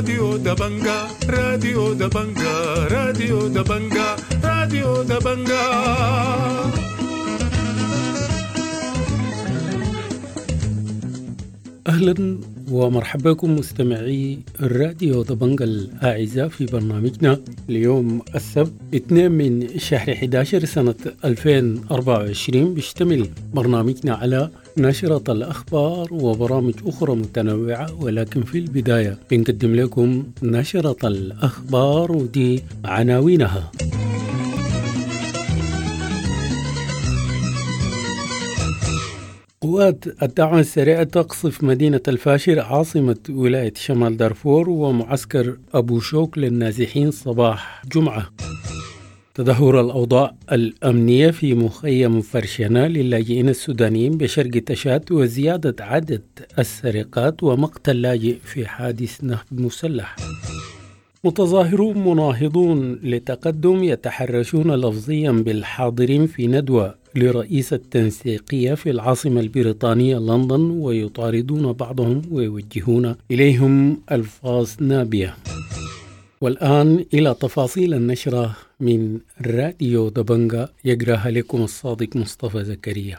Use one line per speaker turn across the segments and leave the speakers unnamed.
راديو دبنجا راديو دبنجا راديو دبنجا راديو دبنجا. أهلا ومرحبا بكم مستمعي الراديو دبنجا الأعزاء في برنامجنا اليوم السبت 2 من شهر 11 سنة 2024. بيشتمل برنامجنا على نشرة الأخبار وبرامج أخرى متنوعة، ولكن في البداية بنقدم لكم نشرة الأخبار ودي عناوينها. قوات الدعم السريع تقصف مدينة الفاشر عاصمة ولاية شمال دارفور ومعسكر أبو شوك للنازحين صباح جمعة. تدهور الأوضاع الأمنية في مخيم فرشنة للاجئين السودانيين بشرق تشاد وزيادة عدد السرقات ومقتل لاجئ في حادث نهب مسلح. متظاهرون مناهضون لتقدم يتحرشون لفظيا بالحاضرين في ندوة لرئيس التنسيقية في العاصمة البريطانية لندن، ويطاردون بعضهم ويوجهون إليهم ألفاظ نابية. والآن إلى تفاصيل النشرة من راديو دبنجا، يقرأها لكم الصادق مصطفى زكريا.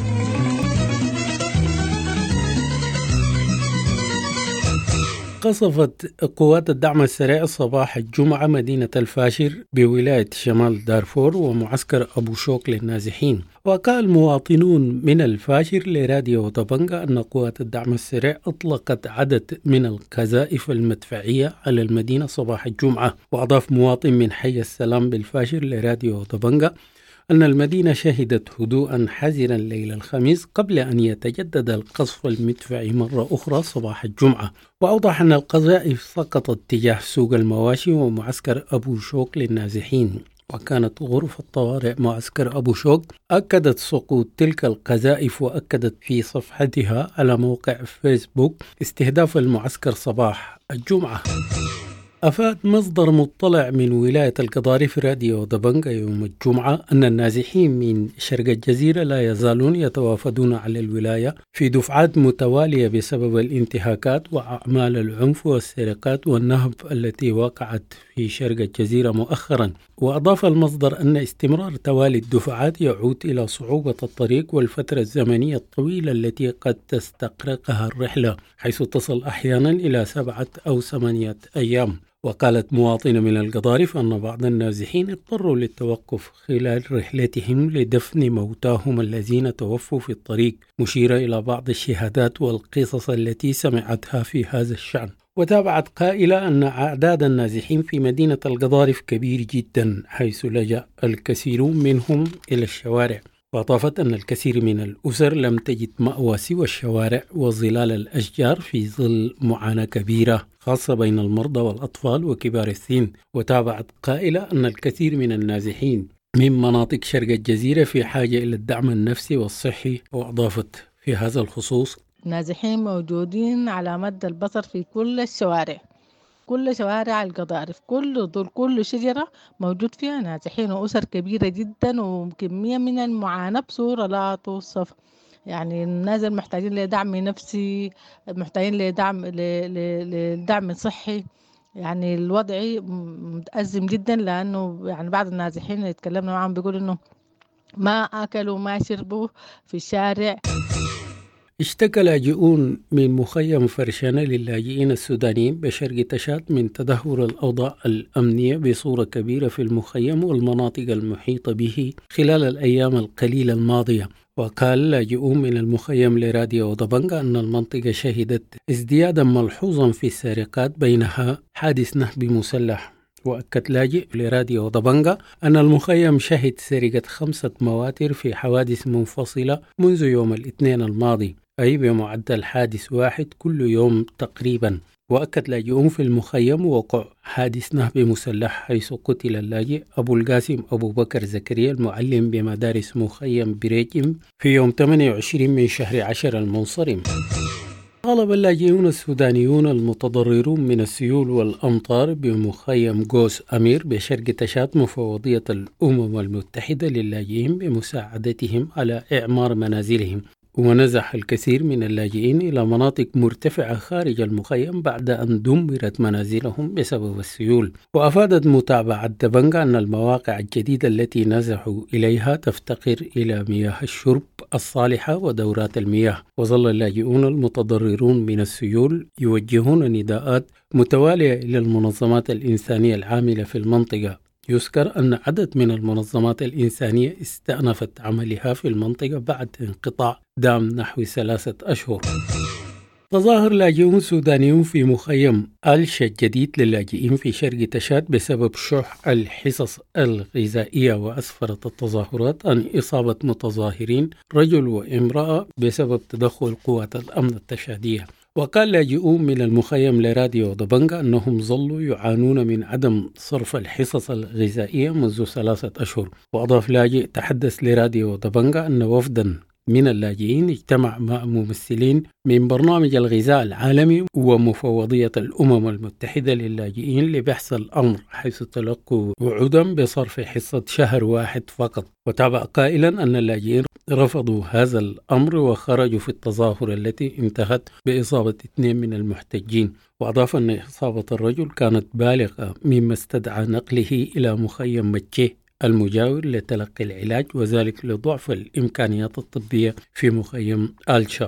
قصفت قوات الدعم السريع صباح الجمعة مدينة الفاشر بولاية شمال دارفور ومعسكر أبو شوك للنازحين. وقال مواطنون من الفاشر لراديو دبنجا أن قوات الدعم السريع أطلقت عدد من القذائف المدفعية على المدينة صباح الجمعة. وأضاف مواطن من حي السلام بالفاشر لراديو دبنجا أن المدينة شهدت هدوءا حذرا ليلة الخميس قبل أن يتجدد القصف المدفعي مرة أخرى صباح الجمعة. وأوضح أن القذائف سقطت تجاه سوق المواشي ومعسكر أبو شوك للنازحين. وكانت غرفة طوارئ معسكر أبو شوك أكدت سقوط تلك القذائف، وأكدت في صفحتها على موقع فيسبوك استهداف المعسكر صباح الجمعة. أفاد مصدر مطلع من ولاية القضارف راديو دبنجا يوم الجمعة أن النازحين من شرق الجزيرة لا يزالون يتوافدون على الولاية في دفعات متوالية بسبب الانتهاكات وأعمال العنف والسرقات والنهب التي وقعت في شرق الجزيرة مؤخرا. وأضاف المصدر أن استمرار توالي الدفعات يعود إلى صعوبة الطريق والفترة الزمنية الطويلة التي قد تستغرقها الرحلة، حيث تصل أحيانا إلى 7 أو 8 أيام. وقالت مواطنة من القضارف أن بعض النازحين اضطروا للتوقف خلال رحلتهم لدفن موتاهم الذين توفوا في الطريق، مشيرة إلى بعض الشهادات والقصص التي سمعتها في هذا الشأن. وتابعت قائلة أن أعداد النازحين في مدينة القضارف كبير جدا، حيث لجأ الكثيرون منهم إلى الشوارع. وأضافت أن الكثير من الأسر لم تجد مأوى سوى الشوارع وظلال الأشجار في ظل معاناة كبيرة خاصة بين المرضى والأطفال وكبار السن. وتابعت قائلة أن الكثير من النازحين من مناطق شرق الجزيرة في حاجة إلى الدعم النفسي والصحي. وأضافت في هذا الخصوص:
نازحين موجودين على مد البصر في كل الشوارع، كل شوارع القضارف، كل شجرة موجود فيها نازحين وأسر كبيرة جدا وكمية من المعاناة بصورة لا توصف. يعني الناس محتاجين لدعم نفسي، محتاجين لدعم صحي. يعني الوضع متأزم جدا، لأنه يعني بعض النازحين اللي اتكلمنا معهم بيقولوا إنه ما أكلوا ما شربوا في الشارع.
اشتكى لاجئون من مخيم فرشنة للاجئين السودانيين بشرق تشاد من تدهور الأوضاع الأمنية بصورة كبيرة في المخيم والمناطق المحيطة به خلال الأيام القليلة الماضية. وقال لاجئون من المخيم لراديو دبنجا أن المنطقة شهدت ازديادا ملحوظا في السرقات، بينها حادث نهب مسلح. وأكد لاجئ لراديو دبنجا أن المخيم شهد سرقة 5 مواتر في حوادث منفصلة منذ يوم الاثنين الماضي، أي بمعدل حادث واحد كل يوم تقريبا. وأكد لاجئون في المخيم وقع حادث نهب مسلح، حيث قتل اللاجئ أبو القاسم أبو بكر زكريا المعلم بمدارس مخيم بريجم في يوم 28 من شهر 10 المنصرم. طالب اللاجئون السودانيون المتضررون من السيول والأمطار بمخيم قوس أمير بشرق تشاد مفوضية الأمم المتحدة للاجئين بمساعدتهم على إعمار منازلهم. ونزح الكثير من اللاجئين إلى مناطق مرتفعة خارج المخيم بعد أن دمرت منازلهم بسبب السيول. وأفادت متابعة دبنجا أن المواقع الجديدة التي نزحوا إليها تفتقر إلى مياه الشرب الصالحة ودورات المياه. وظل اللاجئون المتضررون من السيول يوجهون نداءات متوالية إلى المنظمات الإنسانية العاملة في المنطقة. يذكر أن عدد من المنظمات الإنسانية استأنفت عملها في المنطقة بعد انقطاع دام نحو 3 أشهر. تظاهر لاجئون سودانيون في مخيم ألشا الجديد للاجئين في شرق تشاد بسبب شح الحصص الغذائية، وأسفرت التظاهرات عن إصابة متظاهرين رجل وامرأة بسبب تدخل قوات الأمن التشادية. وقال لاجئون من المخيم لراديو دبنجا أنهم ظلوا يعانون من عدم صرف الحصص الغذائية منذ 3 أشهر. وأضاف لاجئ تحدث لراديو دبنجا أن وفدا من اللاجئين اجتمع مع ممثلين من برنامج الغذاء العالمي ومفوضية الأمم المتحدة للاجئين لبحث الأمر، حيث تلقوا وعودا بصرف حصة شهر واحد فقط. وتابع قائلا أن اللاجئين رفضوا هذا الأمر وخرجوا في التظاهرة التي انتهت بإصابة 2 من المحتجين. وأضاف أن إصابة الرجل كانت بالغة مما استدعى نقله إلى مخيم متشيه المجاور لتلقي العلاج، وذلك لضعف الإمكانيات الطبية في مخيم ألشا.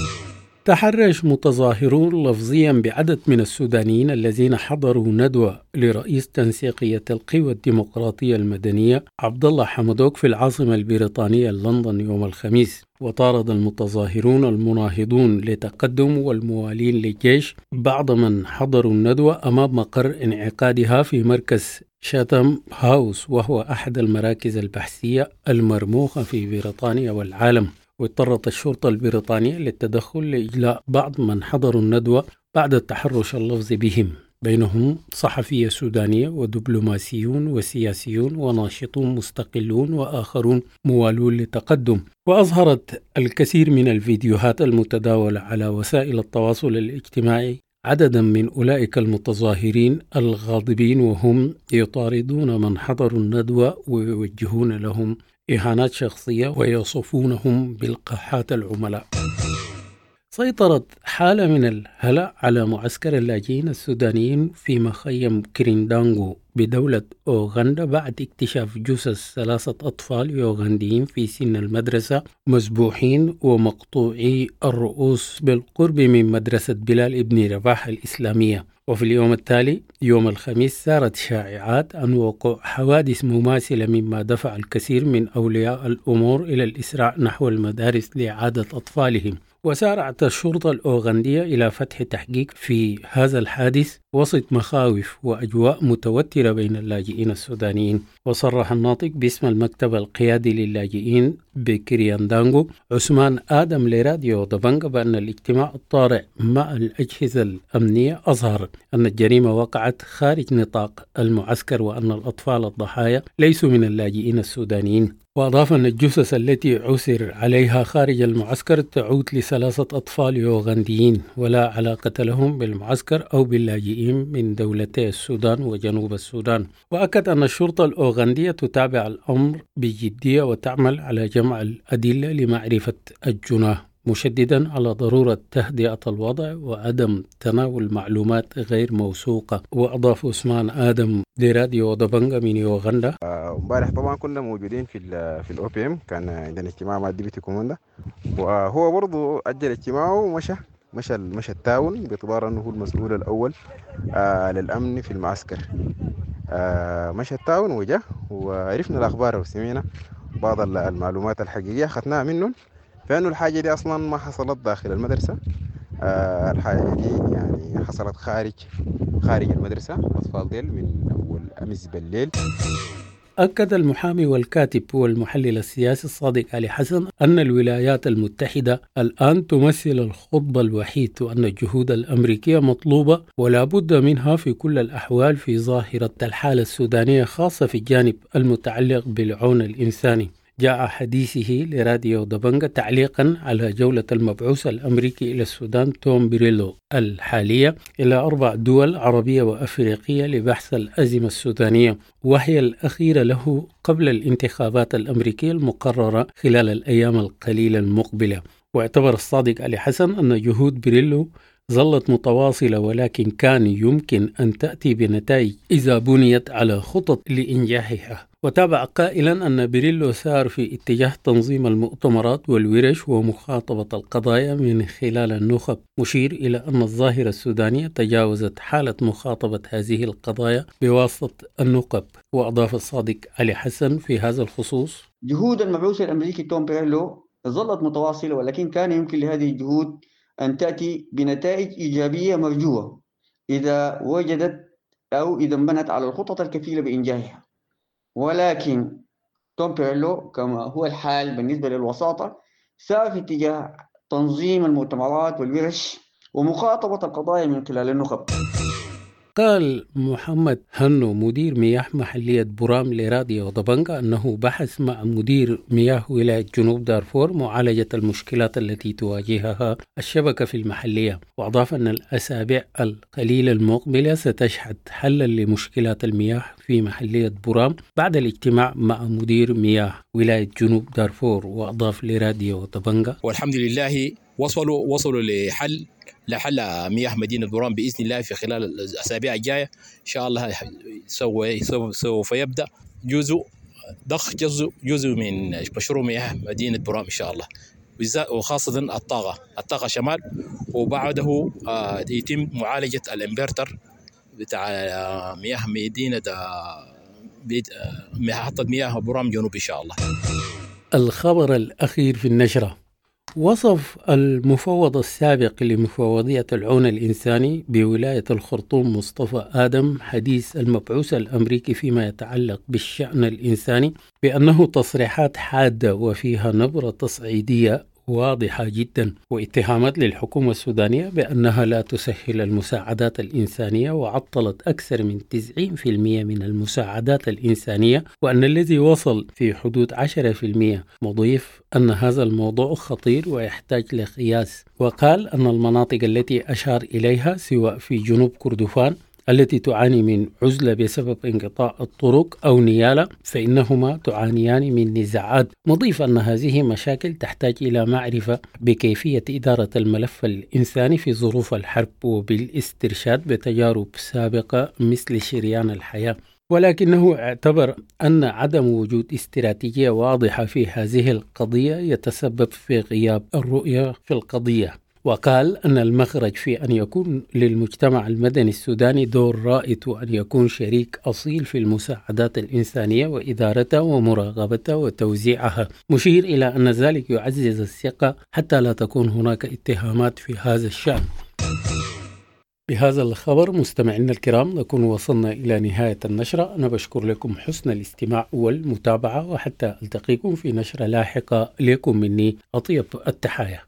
تحرش متظاهرون لفظيا بعدد من السودانيين الذين حضروا ندوة لرئيس تنسيقية القوى الديمقراطية المدنية عبد الله حمدوك في العاصمة البريطانية لندن يوم الخميس. وطارد المتظاهرون المناهضون لتقدم والموالين للجيش بعض من حضروا الندوة أمام مقر انعقادها في مركز شاتم هاوس، وهو أحد المراكز البحثية المرموقة في بريطانيا والعالم. واضطرت الشرطة البريطانية للتدخل لإجلاء بعض من حضروا الندوة بعد التحرش اللفظي بهم، بينهم صحفية سودانية ودبلوماسيون وسياسيون وناشطون مستقلون وآخرون موالون لتقدم. وأظهرت الكثير من الفيديوهات المتداولة على وسائل التواصل الاجتماعي عددا من أولئك المتظاهرين الغاضبين وهم يطاردون من حضروا الندوة ويوجهون لهم إهانات شخصية ويصفونهم بالقحات العملاء. سيطرت حالة من الهلع على معسكر اللاجئين السودانيين في مخيم كريندانغو بدولة أوغندا بعد اكتشاف جثث 3 أطفال يوغنديين في سن المدرسة مذبوحين ومقطوعي الرؤوس بالقرب من مدرسة بلال ابن رباح الإسلامية. وفي اليوم التالي يوم الخميس سارت شائعات عن وقوع حوادث مماثلة، مما دفع الكثير من أولياء الأمور إلى الإسراع نحو المدارس لإعادة أطفالهم. وسارعت الشرطة الأوغندية إلى فتح تحقيق في هذا الحادث وسط مخاوف وأجواء متوترة بين اللاجئين السودانيين. وصرح الناطق باسم المكتب القيادي للاجئين بكرياندانغو عثمان آدم لراديو دبنجا بأن الاجتماع الطارئ مع الأجهزة الأمنية أظهر أن الجريمة وقعت خارج نطاق المعسكر وأن الأطفال الضحايا ليسوا من اللاجئين السودانيين. وأضاف أن الجثث التي عثر عليها خارج المعسكر تعود ل3 أطفال يوغنديين ولا علاقة لهم بالمعسكر أو باللاجئين من دولتي السودان وجنوب السودان. وأكد أن الشرطة الأوغندية تتابع الأمر بجدية وتعمل على جمع الأدلة لمعرفة الجناه، مشددا على ضرورة تهدئة الوضع وعدم تناول معلومات غير موثوقة. وأضاف عثمان آدم لراديو دبنجا من يوغندا:
امبارح طبعا كنا موجودين في الاو بي ام، كان عندنا اجتماع مع الديبيتي كوماندا، وهو برضه اجل اجتماعه ومشى التاون باعتبار انه هو المسؤول الاول للامن في المعسكر. مشى التاون وجا وعرفنا الاخبار وسمعنا بعض المعلومات الحقيقيه اخذناها منهم، فانه الحاجه دي اصلا ما حصلت داخل المدرسه. الحاجه دي يعني حصلت خارج المدرسه، الاطفال ديل من اول امس بالليل.
أكد المحامي والكاتب والمحلل السياسي الصادق علي حسن أن الولايات المتحدة الآن تمثل الخطب الوحيد، وأن الجهود الأمريكية مطلوبة ولا بد منها في كل الأحوال في ظاهرة الحالة السودانية، خاصة في الجانب المتعلق بالعون الإنساني. جاء حديثه لراديو دبنجة تعليقا على جولة المبعوث الأمريكي إلى السودان توم بيريلو الحالية إلى 4 دول عربية وأفريقية لبحث الأزمة السودانية، وهي الأخيرة له قبل الانتخابات الأمريكية المقررة خلال الأيام القليلة المقبلة. واعتبر الصادق علي حسن أن جهود بيريلو ظلت متواصلة، ولكن كان يمكن أن تأتي بنتائج إذا بنيت على خطط لإنجاحها. وتابع قائلا أن بيريلو سار في اتجاه تنظيم المؤتمرات والورش ومخاطبة القضايا من خلال النخب، مشير إلى أن الظاهرة السودانية تجاوزت حالة مخاطبة هذه القضايا بواسطة النخب. وأضاف الصادق علي حسن في هذا الخصوص:
جهود المبعوث الأمريكي توم بيريلو ظلت متواصلة، ولكن كان يمكن لهذه الجهود أن تأتي بنتائج إيجابية مرجوة إذا وجدت أو إذا انبنت على الخطط الكفيلة بإنجاحها. ولكن توم بيريلو كما هو الحال بالنسبة للوساطة سار في اتجاه تنظيم المؤتمرات والورش ومخاطبة القضايا من خلال النخب.
قال محمد هنو مدير مياه محلية برام لراديو دبنجة أنه بحث مع مدير مياه ولاية جنوب دارفور معالجة المشكلات التي تواجهها الشبكة في المحلية. وأضاف أن الأسابيع القليلة المقبلة ستشهد حلا لمشكلات المياه في محلية برام بعد الاجتماع مع مدير مياه ولاية جنوب دارفور. وأضاف لراديو دبنجة:
والحمد لله وصلوا لحل مياه مدينة برام بإذن الله في خلال الأسابيع الجاية إن شاء الله. سوف يبدأ ضخ جزء من مشروع مياه مدينة برام إن شاء الله، وخاصة الطاقة شمال. وبعده يتم معالجة الانفرتر بتاع مياه مدينة محطة مياه برام جنوب إن شاء الله.
الخبر الأخير في النشرة: وصف المفوض السابق لمفوضية العون الإنساني بولاية الخرطوم مصطفى آدم حديث المبعوث الأمريكي فيما يتعلق بالشأن الإنساني بأنه تصريحات حادة وفيها نبرة تصعيدية واضحة جدا، واتهامات للحكومة السودانية بأنها لا تسهل المساعدات الإنسانية وعطلت أكثر من 90% من المساعدات الإنسانية، وأن الذي وصل في حدود 10%. مضيف أن هذا الموضوع خطير ويحتاج لقياس. وقال أن المناطق التي أشار إليها سواء في جنوب كردفان التي تعاني من عزلة بسبب انقطاع الطرق أو نيالة فإنهما تعانيان من نزاعات، مضيف أن هذه مشاكل تحتاج إلى معرفة بكيفية إدارة الملف الإنساني في ظروف الحرب وبالاسترشاد بتجارب سابقة مثل شريان الحياة. ولكنه اعتبر أن عدم وجود استراتيجية واضحة في هذه القضية يتسبب في غياب الرؤية في القضية. وقال أن المخرج في أن يكون للمجتمع المدني السوداني دور رائد وأن يكون شريك أصيل في المساعدات الإنسانية وإدارتها ومراقبتها وتوزيعها، مشير إلى أن ذلك يعزز الثقة حتى لا تكون هناك اتهامات في هذا الشأن. بهذا الخبر مستمعينا الكرام نكون وصلنا إلى نهاية النشرة. أنا بشكر لكم حسن الاستماع والمتابعة، وحتى ألتقيكم في نشرة لاحقة. لكم مني أطيب التحايا.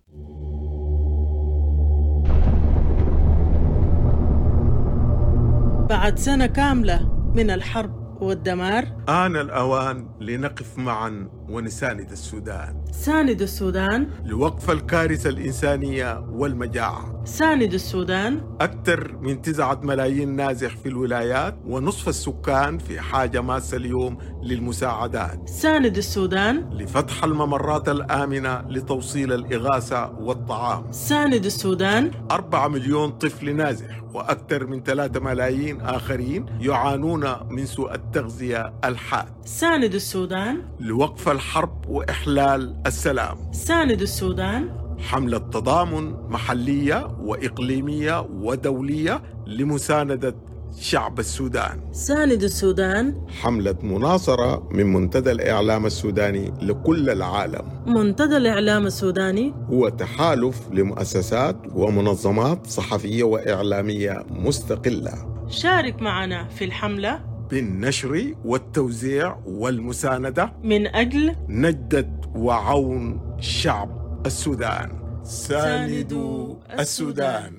بعد سنة كاملة من الحرب والدمار
آن الأوان لنقف معا ونساند السودان.
ساند السودان
لوقف الكارثة الإنسانية والمجاعة.
ساند السودان.
أكثر من 9 ملايين نازح في الولايات ونصف السكان في حاجة ماسة اليوم للمساعدات.
ساند السودان.
لفتح الممرات الآمنة لتوصيل الإغاثة والطعام.
ساند السودان.
4 مليون طفل نازح وأكثر من 3 ملايين آخرين يعانون من سوء التغذية الحاد.
ساند السودان.
لوقف الحرب وإحلال السلام.
ساند السودان.
حملة تضامن محلية وإقليمية ودولية لمساندة شعب السودان.
ساند السودان.
حملة مناصرة من منتدى الإعلام السوداني لكل العالم.
منتدى الإعلام السوداني
هو تحالف لمؤسسات ومنظمات صحفية وإعلامية مستقلة.
شارك معنا في الحملة
بالنشر والتوزيع والمساندة
من أجل
نجدة وعون شعب السودان. ساندوا السودان.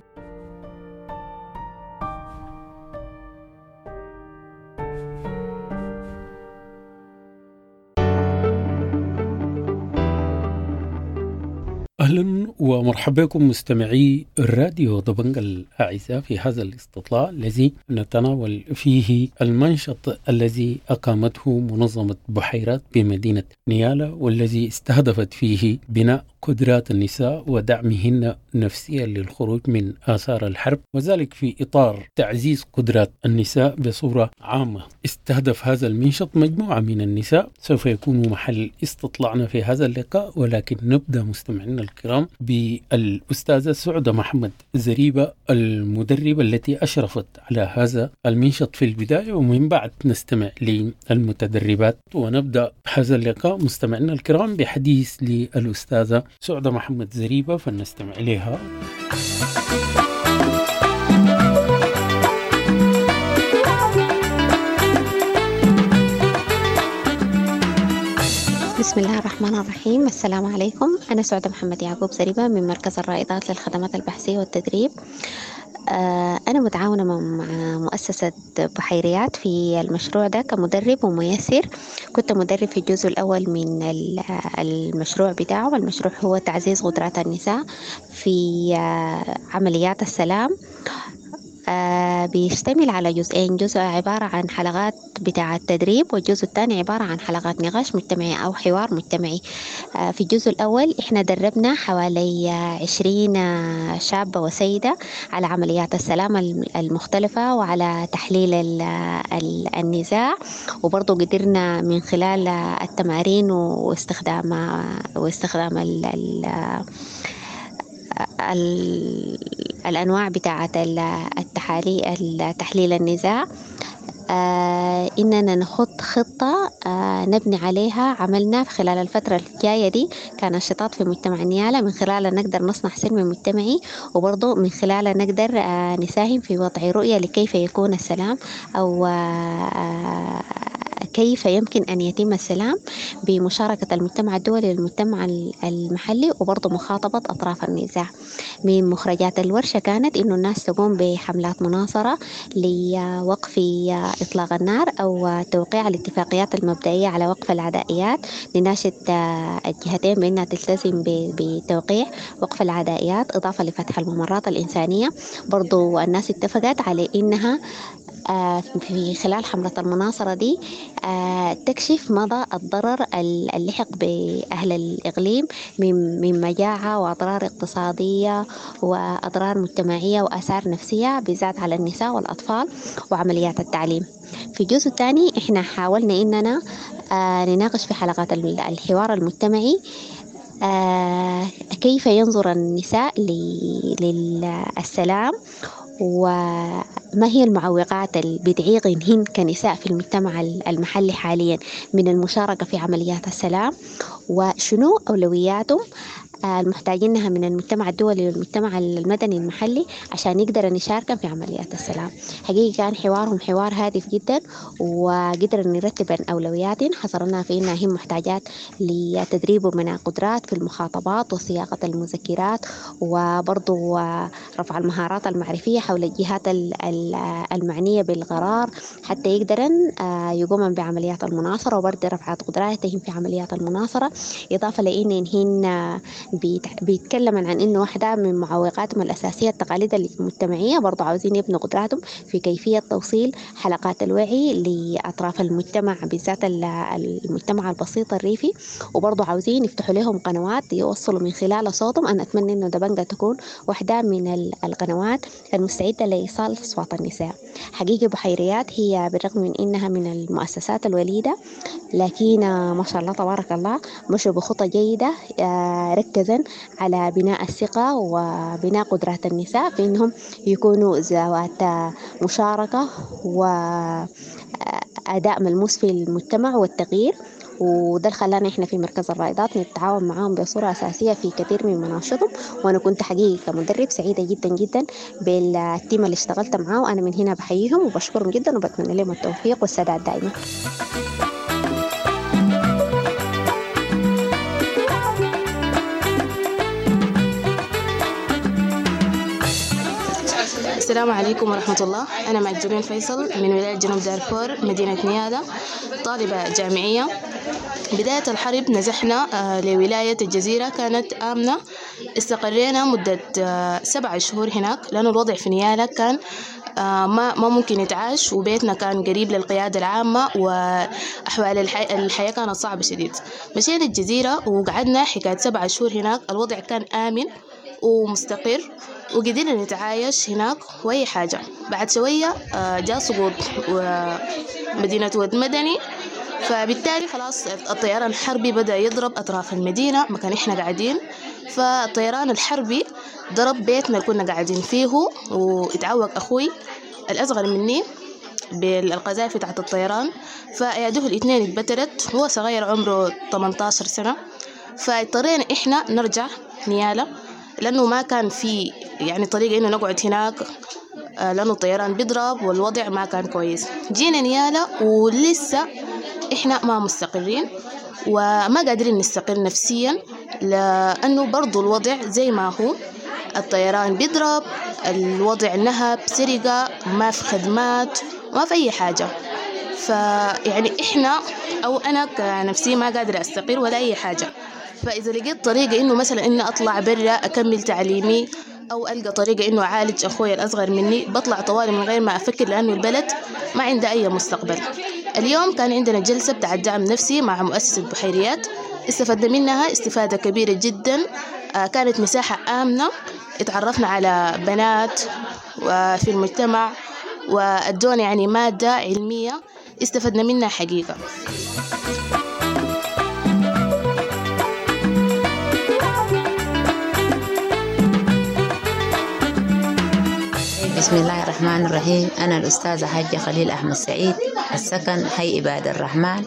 أهلا ومرحبا بكم مستمعي الراديو دبنج الأعزاء في هذا الاستطلاع الذي نتناول فيه المنشط الذي أقامته منظمة بحيرات بمدينة نيالا، والذي استهدفت فيه بناء قدرات النساء ودعمهن نفسيا للخروج من آثار الحرب، وذلك في إطار تعزيز قدرات النساء بصورة عامة. استهدف هذا المنشط مجموعة من النساء سوف يكون محل استطلاعنا في هذا اللقاء، ولكن نبدأ مستمعينا الكرام بالأستاذة سعدة محمد زريبة المدربة التي أشرفت على هذا المنشط في البداية، ومن بعد نستمع للمتدربات. ونبدأ هذا اللقاء مستمعينا الكرام بحديث للأستاذة سعدة محمد زريبة، فلنستمع إليها.
بسم الله الرحمن الرحيم. السلام عليكم. أنا سعدة محمد يعقوب زريبة من مركز الرائدات للخدمات البحثية والتدريب. أنا متعاونة مع مؤسسة بحيريات في المشروع ده كمدرب وميسر. كنت مدرب في الجزء الأول من المشروع بتاعه. المشروع هو تعزيز قدرات النساء في عمليات السلام. بيشتمل على جزئين، جزء عبارة عن حلقات بتاع التدريب، والجزء الثاني عبارة عن حلقات نقاش مجتمعي أو حوار مجتمعي. في الجزء الأول إحنا دربنا حوالي 20 شابة وسيدة على عمليات السلام المختلفة وعلى تحليل النزاع، وبرضو قدرنا من خلال التمارين واستخدام الأنواع بتاعة تحليل النزاع إننا نخط خطة نبني عليها عملنا في خلال الفترة الجاية دي كنشاطات في مجتمع نيالا، من خلالها نقدر نصنع سلم مجتمعي، وبرضو من خلالها نقدر نساهم في وضع رؤية لكيف يكون السلام أو كيف يمكن أن يتم السلام بمشاركة المجتمع الدولي والمجتمع المحلي، وبرضو مخاطبة أطراف النزاع. من مخرجات الورشة كانت إنه الناس تقوم بحملات مناصرة لوقف إطلاق النار أو توقيع الاتفاقيات المبدئية على وقف العدائيات، لناشد الجهتين بأنها تلتزم بتوقيع وقف العدائيات إضافة لفتح الممرات الإنسانية. برضو الناس اتفقت على إنها في خلال حملة المناصرة دي تكشف مدى الضرر اللحق بأهل الإقليم من مجاعة وأضرار اقتصادية وأضرار مجتمعية وآثار نفسية بالذات على النساء والأطفال وعمليات التعليم. في الجزء الثاني إحنا حاولنا إننا نناقش في حلقات الحوار المجتمعي كيف ينظر النساء للسلام، وما هي المعوقات اللي بتعيقهن كنساء في المجتمع المحلي حاليا من المشاركة في عمليات السلام، وشنو أولوياتهم المحتاجينها من المجتمع الدولي والمجتمع المدني المحلي عشان يقدر نشارك في عمليات السلام. حقيقة كان حوارهم حوار هادف جدا، وقدر نرتب أولويات حصرنا في إنها هي محتاجات لتدريب وبناء قدرات في المخاطبات وصياغة المذكرات، وبرضو رفع المهارات المعرفية حول الجهات المعنية بالقرار حتى يقدرن يقومن بعمليات المناصرة، وبرضو رفع قدراتهم في عمليات المناصرة، إضافة لإنهن بيتكلم عن إنه واحدة من معوقاتهم الأساسية التقاليد المجتمعية. برضو عاوزين يبنوا قدراتهم في كيفية توصيل حلقات الوعي لأطراف المجتمع بالذات المجتمع البسيط الريفي، وبرضو عاوزين يفتحوا لهم قنوات يوصلوا من خلال صوتهم. أنا أتمنى إنه دبنجة تكون واحدة من القنوات المستعدة لإيصال أصوات النساء. حقيقة بحيريات هي بالرغم من إنها من المؤسسات الوليدة، لكن ما شاء الله تبارك الله مشوا بخطة جيدة ركزا على بناء الثقة وبناء قدرات النساء في إنهم يكونوا ذوات مشاركة وأداء ملموس في المجتمع والتغيير. وده خلانا إحنا في مركز الرائدات نتعاون معاهم بصورة أساسية في كثير من مناشطهم، وأنا كنت حقيقة كمدرب سعيدة جدا جدا بالتيم اللي اشتغلت معاه، وأنا من هنا بحييهم وبشكرهم جدا وبتمنى لهم التوفيق والسداد دائما.
السلام عليكم ورحمة الله. أنا معجبين فيصل من ولاية جنوب دارفور مدينة نيالا، طالبة جامعية. بداية الحرب نزحنا لولاية الجزيرة، كانت آمنة استقرينا مدة 7 شهور هناك، لأنه الوضع في نيالا كان ما ممكن يتعاش، وبيتنا كان قريب للقيادة العامة، وأحوال الحياة كانت صعبة شديد. مشينا الجزيرة وقعدنا حكاية 7 شهور هناك. الوضع كان آمن ومستقر، وقدرنا نتعايش هناك وأي حاجة. بعد شوية جاء سقوط مدينة ود مدني، فبالتالي خلاص الطيران الحربي بدأ يضرب أطراف المدينة مكان إحنا قاعدين. فالطيران الحربي ضرب بيتنا اللي كنا قاعدين فيه، واتعوق أخوي الأصغر مني بالقذائف تحت الطيران، فيده الاثنين اتبترت، هو صغير عمره 18 سنة. فاضطرينا إحنا نرجع نيالا، لأنه ما كان في يعني طريقة إنه نقعد هناك، لأنه الطيران بيضرب والوضع ما كان كويس. جينا نيالا ولسه إحنا ما مستقرين وما قادرين نستقر نفسيا، لأنه برضو الوضع زي ما هو، الطيران بيضرب، الوضع نهب، سرقة، ما في خدمات، ما في أي حاجة. فيعني إحنا أو أنا كنفسي ما قادرة أستقر ولا أي حاجة. فإذا لقيت طريقة إنه مثلا إنه أطلع برا أكمل تعليمي، أو ألقى طريقة إنه أعالج أخوي الأصغر مني، بطلع طوالي من غير ما أفكر، لأنه البلد ما عنده أي مستقبل. اليوم كان عندنا جلسة بتاع دعم نفسي مع مؤسسة بحيريات، استفدنا منها استفادة كبيرة جدا. كانت مساحة آمنة، اتعرفنا على بنات وفي المجتمع، وأدونا يعني مادة علمية استفدنا منها حقيقة.
بسم الله الرحمن الرحيم. أنا الأستاذة حاجة خليل أحمد سعيد، السكن حي عباد الرحمن.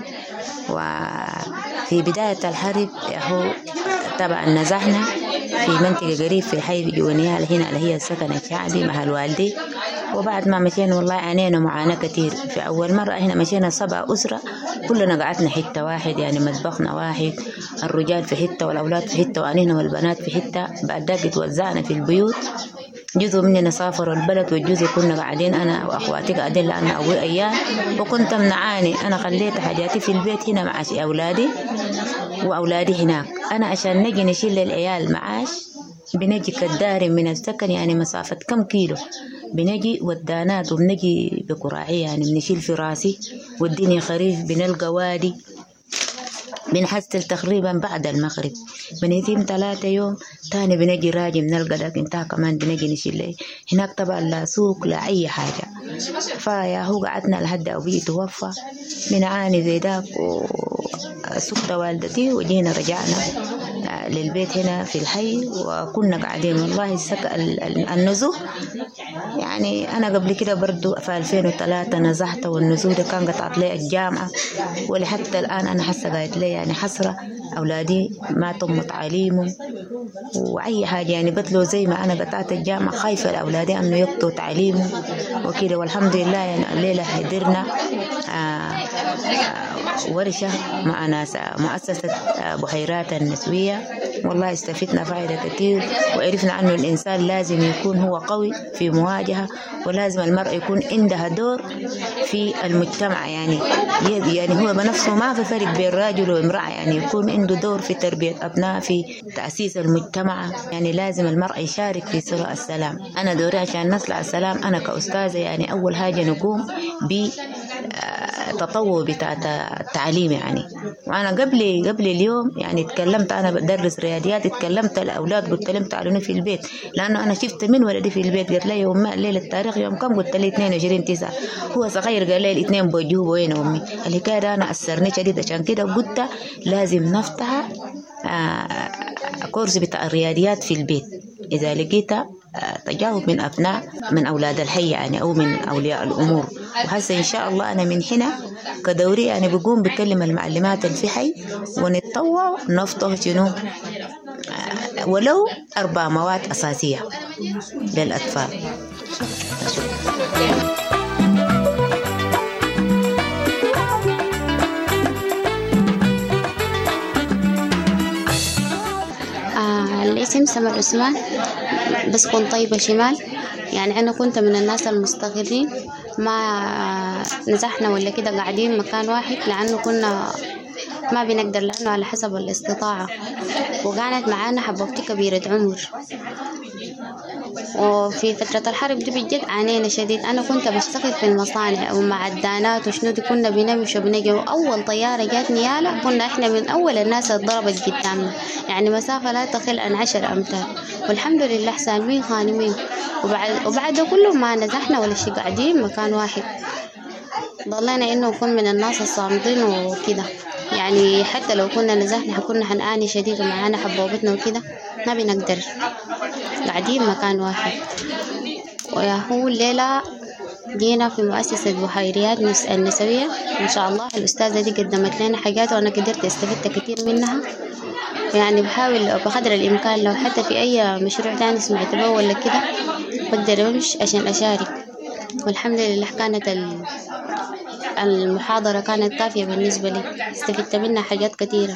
وفي بداية الحرب هو طبعا نزحنا في منطقة قريب في حي جوانيال هنا اللي هي السكن الشعبي مع الوالدي. وبعد ما مشينا والله عانينا معاناة كتير. في أول مرة هنا مشينا 7 أسرة، كلنا قعدنا حتة واحد، يعني مطبخنا واحد، الرجال في حتة والأولاد في حتة وأنينا والبنات في حتة. بعد ذلك توزعنا في البيوت، جزء مننا سافروا البلد والجزء كنا قاعدين أنا وأخواتي قاعدين، لأن أبوي أيام وكنت منعاني. أنا خليت حاجاتي في البيت هنا مع أولادي وأولادي هناك. أنا عشان نجي نشيل العيال معاش بنجي كداري من السكن، يعني مسافة كم كيلو، بنجي ودانات وبنجي بقراعي، يعني بنشيل في راسي. والدنيا خريف بنلقى وادي، بنحصل تقريبا بعد المغرب، بنتيم 3 يوم تاني بنجي راجي بنلقى لك انتهى كمان بنجي نشيل هناك. طبعا لا سوق لا أي حاجة. فيا هو قعدنا لحد أبوي توفى بنعاني زي داك، وسكت والدتي وجينا رجعنا للبيت هنا في الحي. وكنا قاعدين والله النزوح، يعني أنا قبل كده برضو في 2003 نزحت، والنزوح ده كان قطعت لي الجامعة، ولحتى الآن أنا حاسة قاعد لي يعني حسرة. أولادي ما تم تعليمهم وأي حاجة، يعني بتلو زي ما أنا قطعت الجامعة خايفة لأولادي أنه يقطعوا تعليمهم وكده. والحمد لله يعني الليلة حضرنا ورشة مع ناس مؤسسة بحيرات النسوية، والله استفدنا فائدة كتير، وعرفنا أنه الإنسان لازم يكون هو قوي في مواجهة، ولازم المرأة يكون عندها دور في المجتمع. يعني هو بنفسه ما في فرق بين راجل وامرأة، يعني يكون عنده دور في تربية أبناء، في تأسيس المجتمع. يعني لازم المرأة يشارك في صنع السلام. أنا دوري عشان نصنع السلام، أنا كأستاذة يعني أول حاجة نقوم بتطور بتاع التعليم. يعني وأنا قبل اليوم يعني تكلمت، أنا بدرس رياضيات، تكلمت الأولاد قلت لهم تعالوني في البيت، لأنه أنا شفت من ولدي في البيت. قلت لي يوم ما ليلة التاريخ يوم كم؟ قلت لي 22/9. هو صغير قال لي الاثنين بوجهه وين أمي. الحكاية أنا أثرني شديد، عشان كده قلت لازم نفتح كورس بتاع الرياضيات في البيت. إذا لقيت تجاوب من أبناء من أولاد الحي يعني أو من أولياء الأمور. وهسه إن شاء الله أنا من هنا كدوري يعني بقوم بكلم المعلمات اللي في حي، ونتطوع نفتح شنو ولو 4 مواد أساسية للأطفال.
الاسم سمر عثمان، بسكن طيبة شمال. يعني أنا كنت من الناس المستقرين، ما نزحنا ولا كده قاعدين مكان واحد، لأنه كنا ما بنقدر لأنه على حسب الاستطاعة. وكانت معانا حبوبتي كبيرة عمر، وفي فترة الحرب دي بجد عانينا شديد. أنا كنت بشتغل في المصانع ومعدانات وشنو دي، كنا بنمشي وبنجي. أول طيارة جات نيالا كنا إحنا من أول الناس اللي ضربت قدامنا، يعني مسافة لا تقل عن 10 أمتار، والحمد لله سالمين غانمين. وبعد كله ما نزحنا ولا شيء، قاعدين مكان واحد. ضلينا إنه نكون من الناس الصامدين وكده، يعني حتى لو كنا نزحنا كنا حنعاني شديد ومعانا حبوبتنا وكده، ما بنقدر، قاعدين مكان واحد. وهو الليلة جينا في مؤسسة بحيريات النسوية، إن شاء الله الأستاذة دي قدمت لنا حاجات وأنا قدرت استفدت كتير منها. يعني بحاول بقدر الإمكان لو حتى في أي مشروع تاني سمعت به ولا كده بقدر أمشي عشان أشارك. والحمد لله كانت المحاضرة كانت كافية بالنسبة لي، استفدت منها حاجات كتيرة.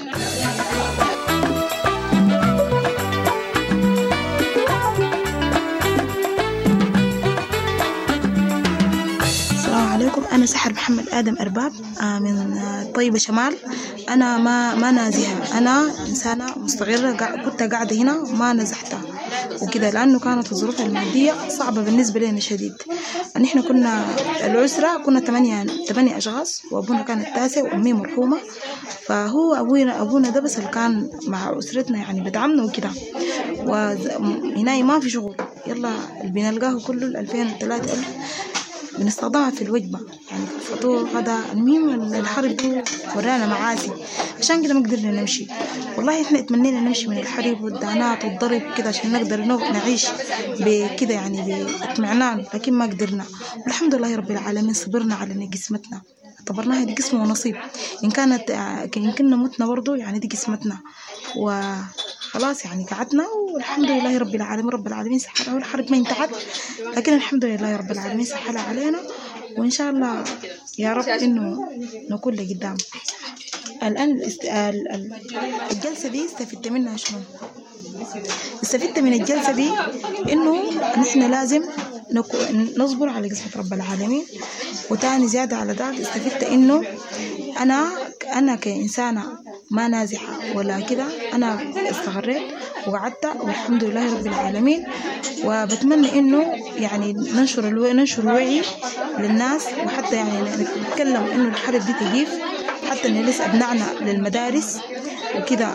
السلام عليكم، أنا سحر محمد آدم أرباب من طيبة شمال. أنا ما نازحة، أنا إنسانة مستقرة، كنت قاعدة هنا ما نزحتها وكده، لأنه كانت الظروف المادية صعبة بالنسبة لنا شديد. نحن كنا الأسرة كنا 8 أشخاص، وأبونا كان التاسع وأمي مرحومة. فهو أبونا ده بس اللي كان مع أسرتنا، يعني بدعمنا وكده. وهنا ما في شغل، يلا اللي بنلقاه كله 2000 3000 بنستخدمها في الوجبة، يعني فطور غدا. المهم الحرب ورانا معاسي، عشان كده ما قدرنا نمشي. والله احنا اتمنينا نمشي من الحرب والدعنات والضرب كده عشان نقدر نعيش بكده يعني باطمئنان، لكن ما قدرنا. والحمد لله رب العالمين صبرنا على قسمتنا، اعتبرناها دي قسمة ونصيب. إن كنا متنا برضو يعني دي قسمتنا، وخلاص يعني قعدنا. والحمد لله رب العالمين سحلها. والحرب ما انتهت، لكن الحمد لله رب العالمين سحلها علينا. وإن شاء الله يا رب إنه نكون لقدام. الآن الجلسة دي استفدت منها شنو؟ استفدت من الجلسة دي إنه نحن لازم نصبر على قسمة رب العالمين. وتاني زيادة على ذلك استفدت إنه أنا كإنسانة ما نازحة ولا كده، أنا استغريت وقعدت والحمد لله رب العالمين. وبتمنى إنه يعني ننشر الوعي للناس، وحتى يعني نتكلم إنه الحرب دي تجيف، حتى نلس أبنائنا للمدارس وكده.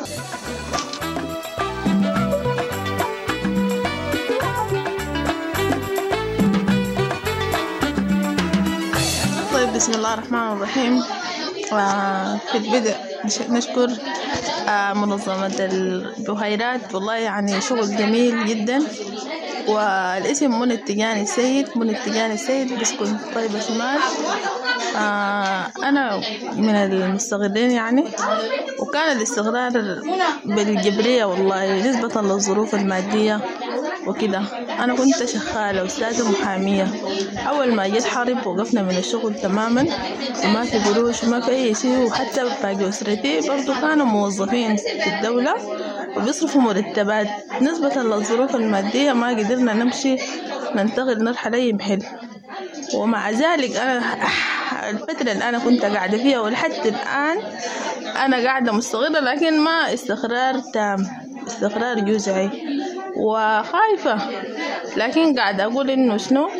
طيب، بسم الله الرحمن الرحيم. في البدء نشكر منظمة البحيرات، والله يعني شغل جميل جدا. والاسم منى التجاني السيد، بسكن طيبة شمال. أنا من المستغلين يعني، وكان الاستغلال بالجبرية والله نسبة للظروف المادية وكده. أنا كنت شغالة أستاذة محامية. أول ما جت حرب وقفنا من الشغل تماما، وما في قروش وما في أي شيء. وحتى باقي أسرتي برضو كانوا موظفين في الدولة وبيصرفوا مرتبات. نسبة للظروف المادية ما قدرنا نمشي ننتقل نرحل أي محل. ومع ذلك أنا الفترة اللي أنا كنت قاعدة فيها ولحد الآن أنا قاعدة مستقرة، لكن ما استقرار تام، استقرار جزئي وخايفة. لكن قاعدة أقول إنه شنو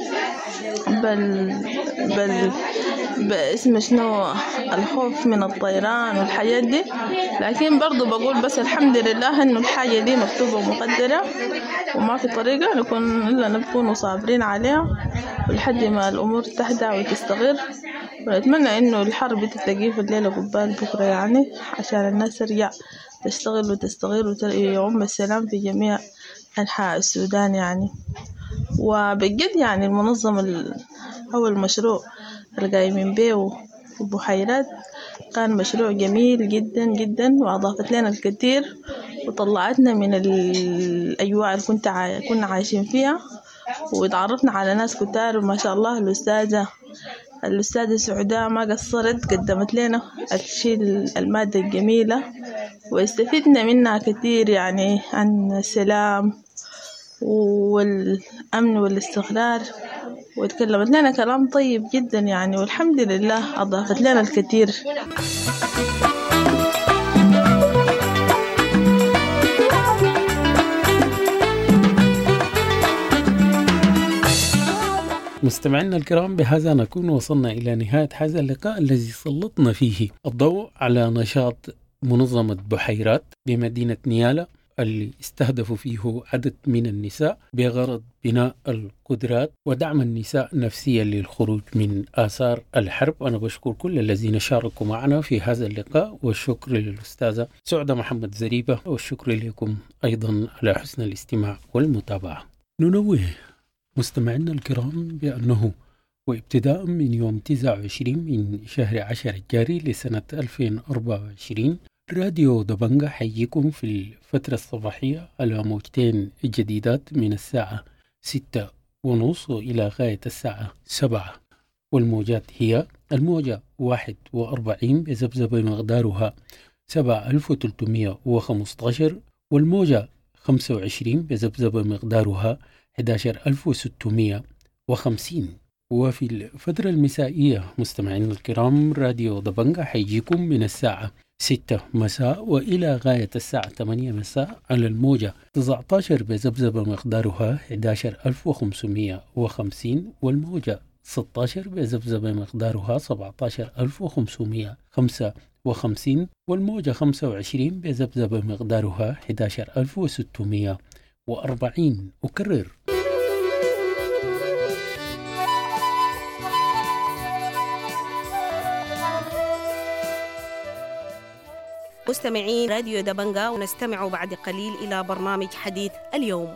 باسم شنو الخوف من الطيران والحاجات دي. لكن برضو بقول بس الحمد لله إنه الحاجة دي مكتوبة ومقدرة، وما في طريقة نكون صابرين عليها لحد ما الأمور تهدى وتستقر. ونتمنى إنه الحرب تتلاقيه في الليلة قبال بكرة يعني، عشان الناس ترجع تشتغل وتستقر ويعم السلام في جميع أنحاء السودان يعني. وبجد يعني المنظمة أول مشروع القايمين به وبحيرات كان مشروع جميل جدا جدا، وأضافت لنا الكثير وطلعتنا من الأجواء اللي كنا عايشين فيها، وتعرفنا على ناس كتار. وما شاء الله الأستاذة سعداء ما قصرت، قدمت لنا الشيء المادة الجميلة، واستفدنا منها كثير يعني عن السلام والأمن والاستقرار، وتكلمت لنا كلام طيب جدا يعني. والحمد لله أضافت لنا الكثير.
مستمعينا الكرام، بهذا نكون وصلنا إلى نهاية هذا اللقاء الذي سلطنا فيه الضوء على نشاط منظمة بحيرات بمدينة نيالا اللي استهدفوا فيه عدد من النساء بغرض بناء القدرات ودعم النساء نفسيا للخروج من آثار الحرب. أنا بشكر كل الذين شاركوا معنا في هذا اللقاء، والشكر للأستاذة سعدة محمد زريبة، والشكر لكم أيضا على حسن الاستماع والمتابعة. ننوه مستمعينا الكرام بأنه وابتداء من يوم 29 من شهر 10 الجاري لسنة 2024 راديو دبنجة حييكم في الفترة الصباحية على موجتين جديدات من الساعة 6:30 إلى غاية الساعة 7. والموجات هي الموجة 41 بذبذبة مقدارها 7315، والموجة 25 بذبذبة مقدارها 11650. وفي الفترة المسائية مستمعين الكرام راديو دبنجة حيجيكم من الساعة 6 مساء وإلى غاية الساعة 8 مساء على الموجة 19 بذبذبة مقدارها 11550، والموجة 16 بذبذبة مقدارها 17555، والموجة 25 بذبذبة مقدارها 11640. أكرر
مستمعين راديو دبنجة، ونستمع بعد قليل إلى برنامج حديث اليوم.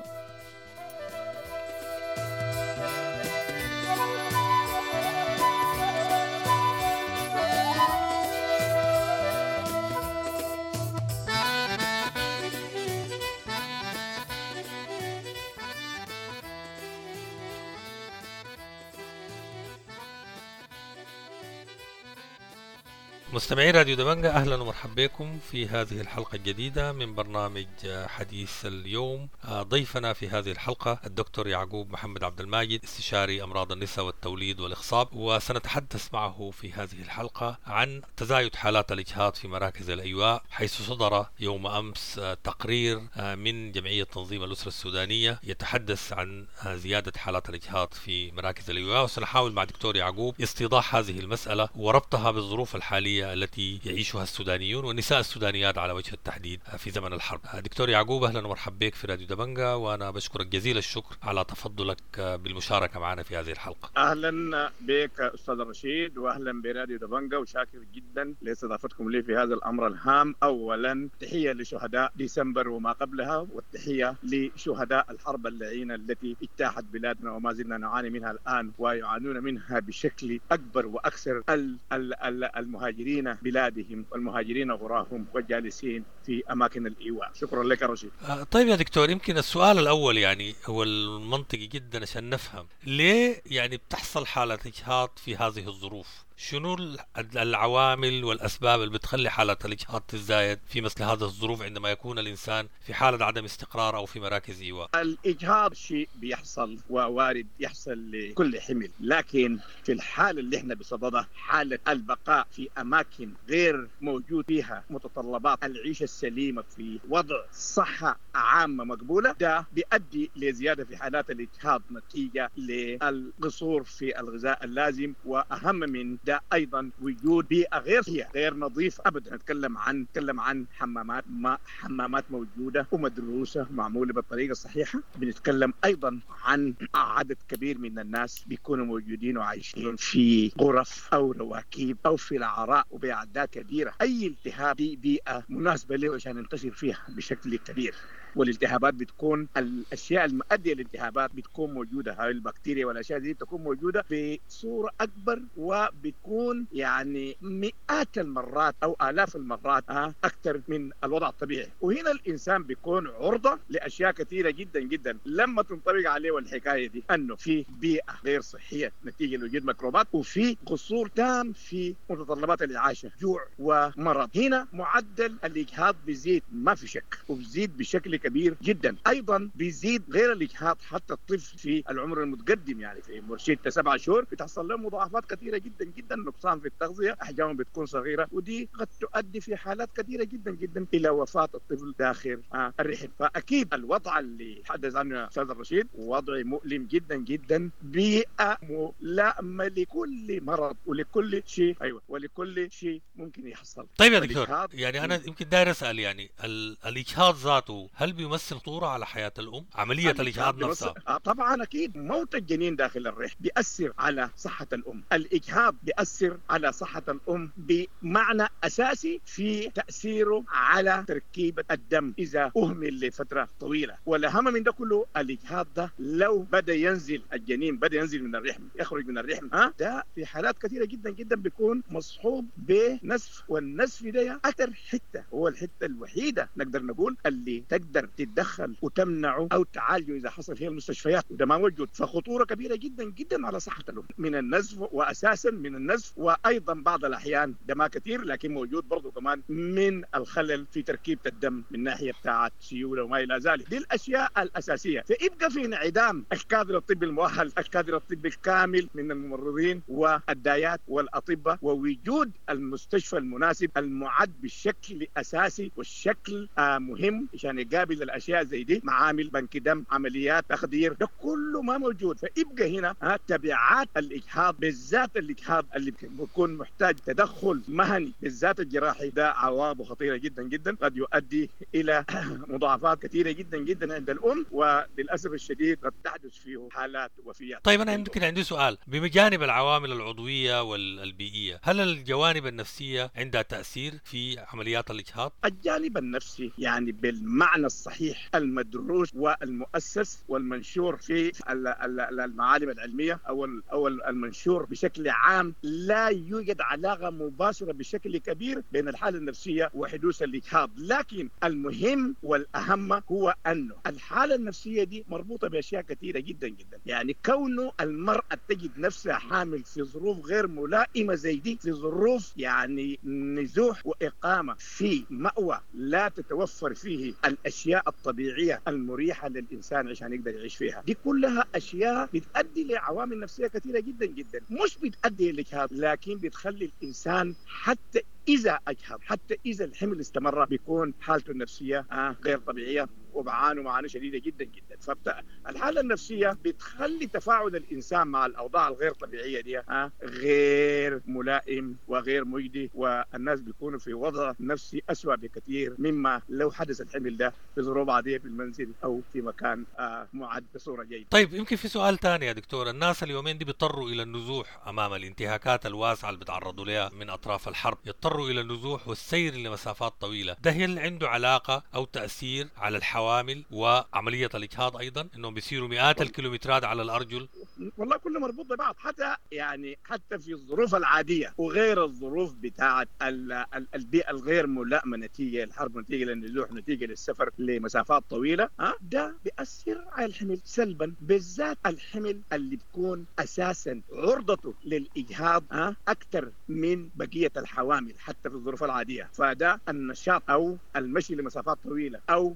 مستمعين راديو دبنجة، أهلا ومرحبا بكم في هذه الحلقة الجديدة من برنامج حديث اليوم. ضيفنا في هذه الحلقة الدكتور يعقوب محمد عبد الماجد، استشاري أمراض النساء والتوليد والإخصاب، وسنتحدث معه في هذه الحلقة عن تزايد حالات الإجهاض في مراكز الأيواء، حيث صدر يوم أمس تقرير من جمعية تنظيم الأسرة السودانية يتحدث عن زيادة حالات الإجهاض في مراكز الأيواء، وسنحاول مع دكتور يعقوب استيضاح هذه المسألة وربطها بالظروف الحالية التي يعيشها السودانيون والنساء السودانيات على وجه التحديد في زمن الحرب. دكتور يعقوب، أهلا ومرحبا بك في راديو دبنجة، وأنا بشكرك جزيل الشكر على تفضلك بالمشاركة معنا في هذه الحلقة.
أهلا بك أستاذ رشيد، وأهلا براديو دبنجة، وشاكر جدا لاستضافتكم لي في هذا الأمر الهام. أولا تحية لشهداء ديسمبر وما قبلها، والتحية لشهداء الحرب اللعينة التي اجتاحت بلادنا وما زلنا نعاني منها الآن ويعانون منها بشكل أكبر وأكثر المهاجرين بلادهم والمهاجرين غراهم والجالسين في أماكن الإيواء. شكرا لك رشيد.
طيب يا دكتور، يمكن السؤال الأول يعني هو المنطقي جدا عشان نفهم ليه يعني بتحصل حالة إجهاض في هذه الظروف؟ شنو العوامل والأسباب اللي بتخلي حالة الإجهاض تزايد في مثل هذه الظروف عندما يكون الإنسان في حالة عدم استقرار أو في مراكز إيواء؟
الإجهاض شيء بيحصل ووارد يحصل لكل حمل، لكن في الحالة اللي احنا بصددها حالة البقاء في أماكن غير موجود فيها متطلبات العيشة السليمة في وضع صحة عامة مقبولة، ده بيؤدي لزيادة في حالات الإجهاض نتيجة للقصور في الغذاء اللازم، وأهم من ده أيضا وجود بيئة غير نظيفة أبدا. نتكلم عن حمامات موجودة ومدروسة معمولة بالطريقة الصحيحة. بنتكلم أيضا عن عدد كبير من الناس بيكونوا موجودين وعايشين في غرف أو رواكيب أو في العراء وبأعداد كبيرة. أي التهاب في بيئة مناسبة له عشان ينتشر فيها بشكل كبير، والالتهابات بتكون الأشياء المؤدية للالتهابات بتكون موجودة، هاي البكتيريا والأشياء دي بتكون موجودة بصورة أكبر، وبتكون يعني مئات المرات أو آلاف المرات أكثر من الوضع الطبيعي. وهنا الإنسان بيكون عرضة لأشياء كثيرة جدا جدا لما تنطبق عليه. والحكاية دي أنه في بيئة غير صحية نتيجة لوجود ميكروبات، وفي قصور تام في متطلبات الإعاشة، جوع ومرض. هنا معدل الإجهاض بيزيد ما في شك، وبيزيد بشكل كبير جدا. ايضا بيزيد غير الاجهاض حتى الطفل في العمر المتقدم، يعني في مرشدة 7 شهور بتحصل له مضاعفات كثيره جدا جدا، نقصان في التغذيه، احجامه بتكون صغيره، ودي قد تؤدي في حالات كثيره جدا جدا الى وفاه الطفل داخل الرحم. فاكيد الوضع اللي حدث عنه استاذ الرشيد وضع مؤلم جدا جدا، بيئه ملائمه لكل مرض ولكل شيء، ولكل شيء ممكن يحصل.
طيب يا دكتور، يعني انا يمكن داير اسال، يعني الاجهاض ذاته هل بيمثل خطوره على حياه الام؟ عمليه الاجهاض نفسها
طبعا اكيد موت الجنين داخل الرحم بيأثر على صحه الام، الاجهاض بيأثر على صحه الام بمعنى اساسي في تأثيره على تركيبه الدم اذا اهمل لفتره طويله. والاهم من ده كله الاجهاض ده لو بدا ينزل الجنين، بدا ينزل من الرحم، يخرج من الرحم، ده في حالات كثيره جدا جدا بيكون مصحوب بنزف، والنزف ده اكثر حته هو الحته الوحيده نقدر نقول اللي تقدر تتدخل وتمنعه او تعالجه اذا حصل فيها المستشفيات، وده ما موجود. فخطوره كبيره جدا جدا على صحه الام من النزف، واساسا من النزف، وايضا بعض الاحيان ده ما كثير لكن موجود برضه كمان من الخلل في تركيبه الدم من ناحيه بتاعه سيوله وما الى ذلك. دي الاشياء الاساسيه. فيبقى في انعدام الكادر الطبي المؤهل، الكادر الطبي الكامل من الممرضين والدايات والاطباء، ووجود المستشفى المناسب المعد بالشكل اساسي والشكل مهم عشان يقابل الاشياء زي دي، معامل بنك دم، عمليات تخدير، ده كله ما موجود. فيبقى هنا تبعات الاجهاض، بالذات الاجهاض اللي بيكون محتاج تدخل مهني بالذات الجراحي، ده عواقبه خطيره جدا جدا، قد يؤدي الى مضاعفات كثيره جدا جدا عند الام، وللاسف الشديد قد تحدث فيه حالات وفيات.
طيب انا يمكن عندي سؤال، بجانب العوامل العضويه والبيئيه، هل الجوانب النفسيه عندها تاثير في عمليات الاجهاض؟
الجانب النفسي يعني بالمعنى الصحيح المدروس والمؤسس والمنشور في المعالم العلميه او المنشور بشكل عام، لا يوجد علاقه مباشره بشكل كبير بين الحاله النفسيه وحدوث الاجهاض، لكن المهم والاهم هو انه الحاله النفسيه دي مربوطه باشياء كثيره جدا جدا. يعني كونه المراه تجد نفسها حامل في ظروف غير ملائمه زي دي، في ظروف يعني نزوح واقامه في مأوى لا تتوفر فيه الاشياء الطبيعيه المريحه للانسان عشان يقدر يعيش فيها، دي كلها اشياء بتؤدي لعوامل نفسيه كثيره جدا جدا، مش بتؤدي للاجهاض لكن بتخلي الانسان حتى إذا أجهض، حتى إذا الحمل استمر، بيكون حالته النفسية غير طبيعية وبعانوا معاناة شديدة جدا جدا. فالحالة النفسية بتخلي تفاعل الإنسان مع الأوضاع الغير طبيعية دي غير ملائم وغير مجدي، والناس بيكونوا في وضع نفسي أسوأ بكثير مما لو حدث الحمل ده في ظروف عادية في المنزل أو في مكان معد بصورة جيدة.
طيب يمكن في سؤال ثاني يا دكتور، الناس اليومين دي بيضطروا إلى النزوح أمام الانتهاكات الواسعة اللي بيتعرضوا لها من أطراف الحرب، يضطروا إلى النزوح والسير لمسافات طويلة، ده هل عنده علاقة أو تأثير على الحوامل وعملية الإجهاض أيضا، إنهم بيسيروا مئات الكيلومترات على الأرجل؟
والله كله مربوط ببعض، حتى في الظروف العادية وغير الظروف بتاعة البيئة الغير ملائمة نتيجة الحرب، نتيجة للنزوح، نتيجة للسفر لمسافات طويلة، ده بيأثر على الحمل سلبا، بالذات الحمل اللي بيكون أساسا عرضته للإجهاض أكثر من بقية الحوامل حتى في الظروف العادية. فده النشاط أو المشي لمسافات طويلة أو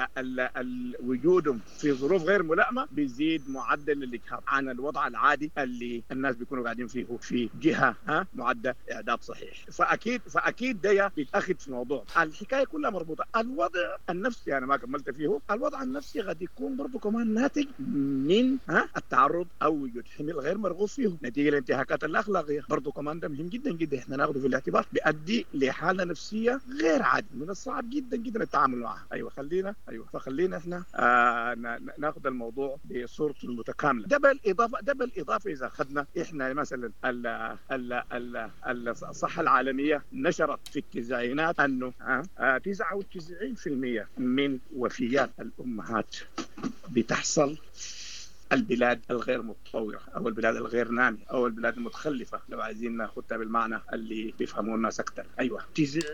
وجودهم في ظروف غير ملائمة بيزيد معدل الإجهاض عن الوضع العادي اللي الناس بيكونوا قاعدين فيه في جهة معدة إعداد صحيح. فأكيد ده بيتأخذ في موضوع. الحكاية كلها مربوطة. الوضع النفسي أنا ما كملت فيه، الوضع النفسي قد يكون برضو كمان ناتج من التعرض أو وجود حمل غير مرغوب فيه نتيجة الانتهاكات الأخلاقية، برضو كمان ده مهم جدا جدا احنا ناخده في الاعتبار، بيؤدي لحالة نفسية غير عادية من الصعب جدا جدا التعامل معها. فخلينا احنا ناخذ الموضوع بصورته المتكاملة. ده بالإضافة إذا أخذنا احنا مثلا الصحة العالمية نشرت في التسعينات أنه 99% من وفيات الأمهات بتحصل البلاد الغير متطورة أو البلاد الغير نامية أو البلاد المتخلفة، لو عايزين ناخدها بالمعنى اللي بيفهموه الناس أكثر. أيوة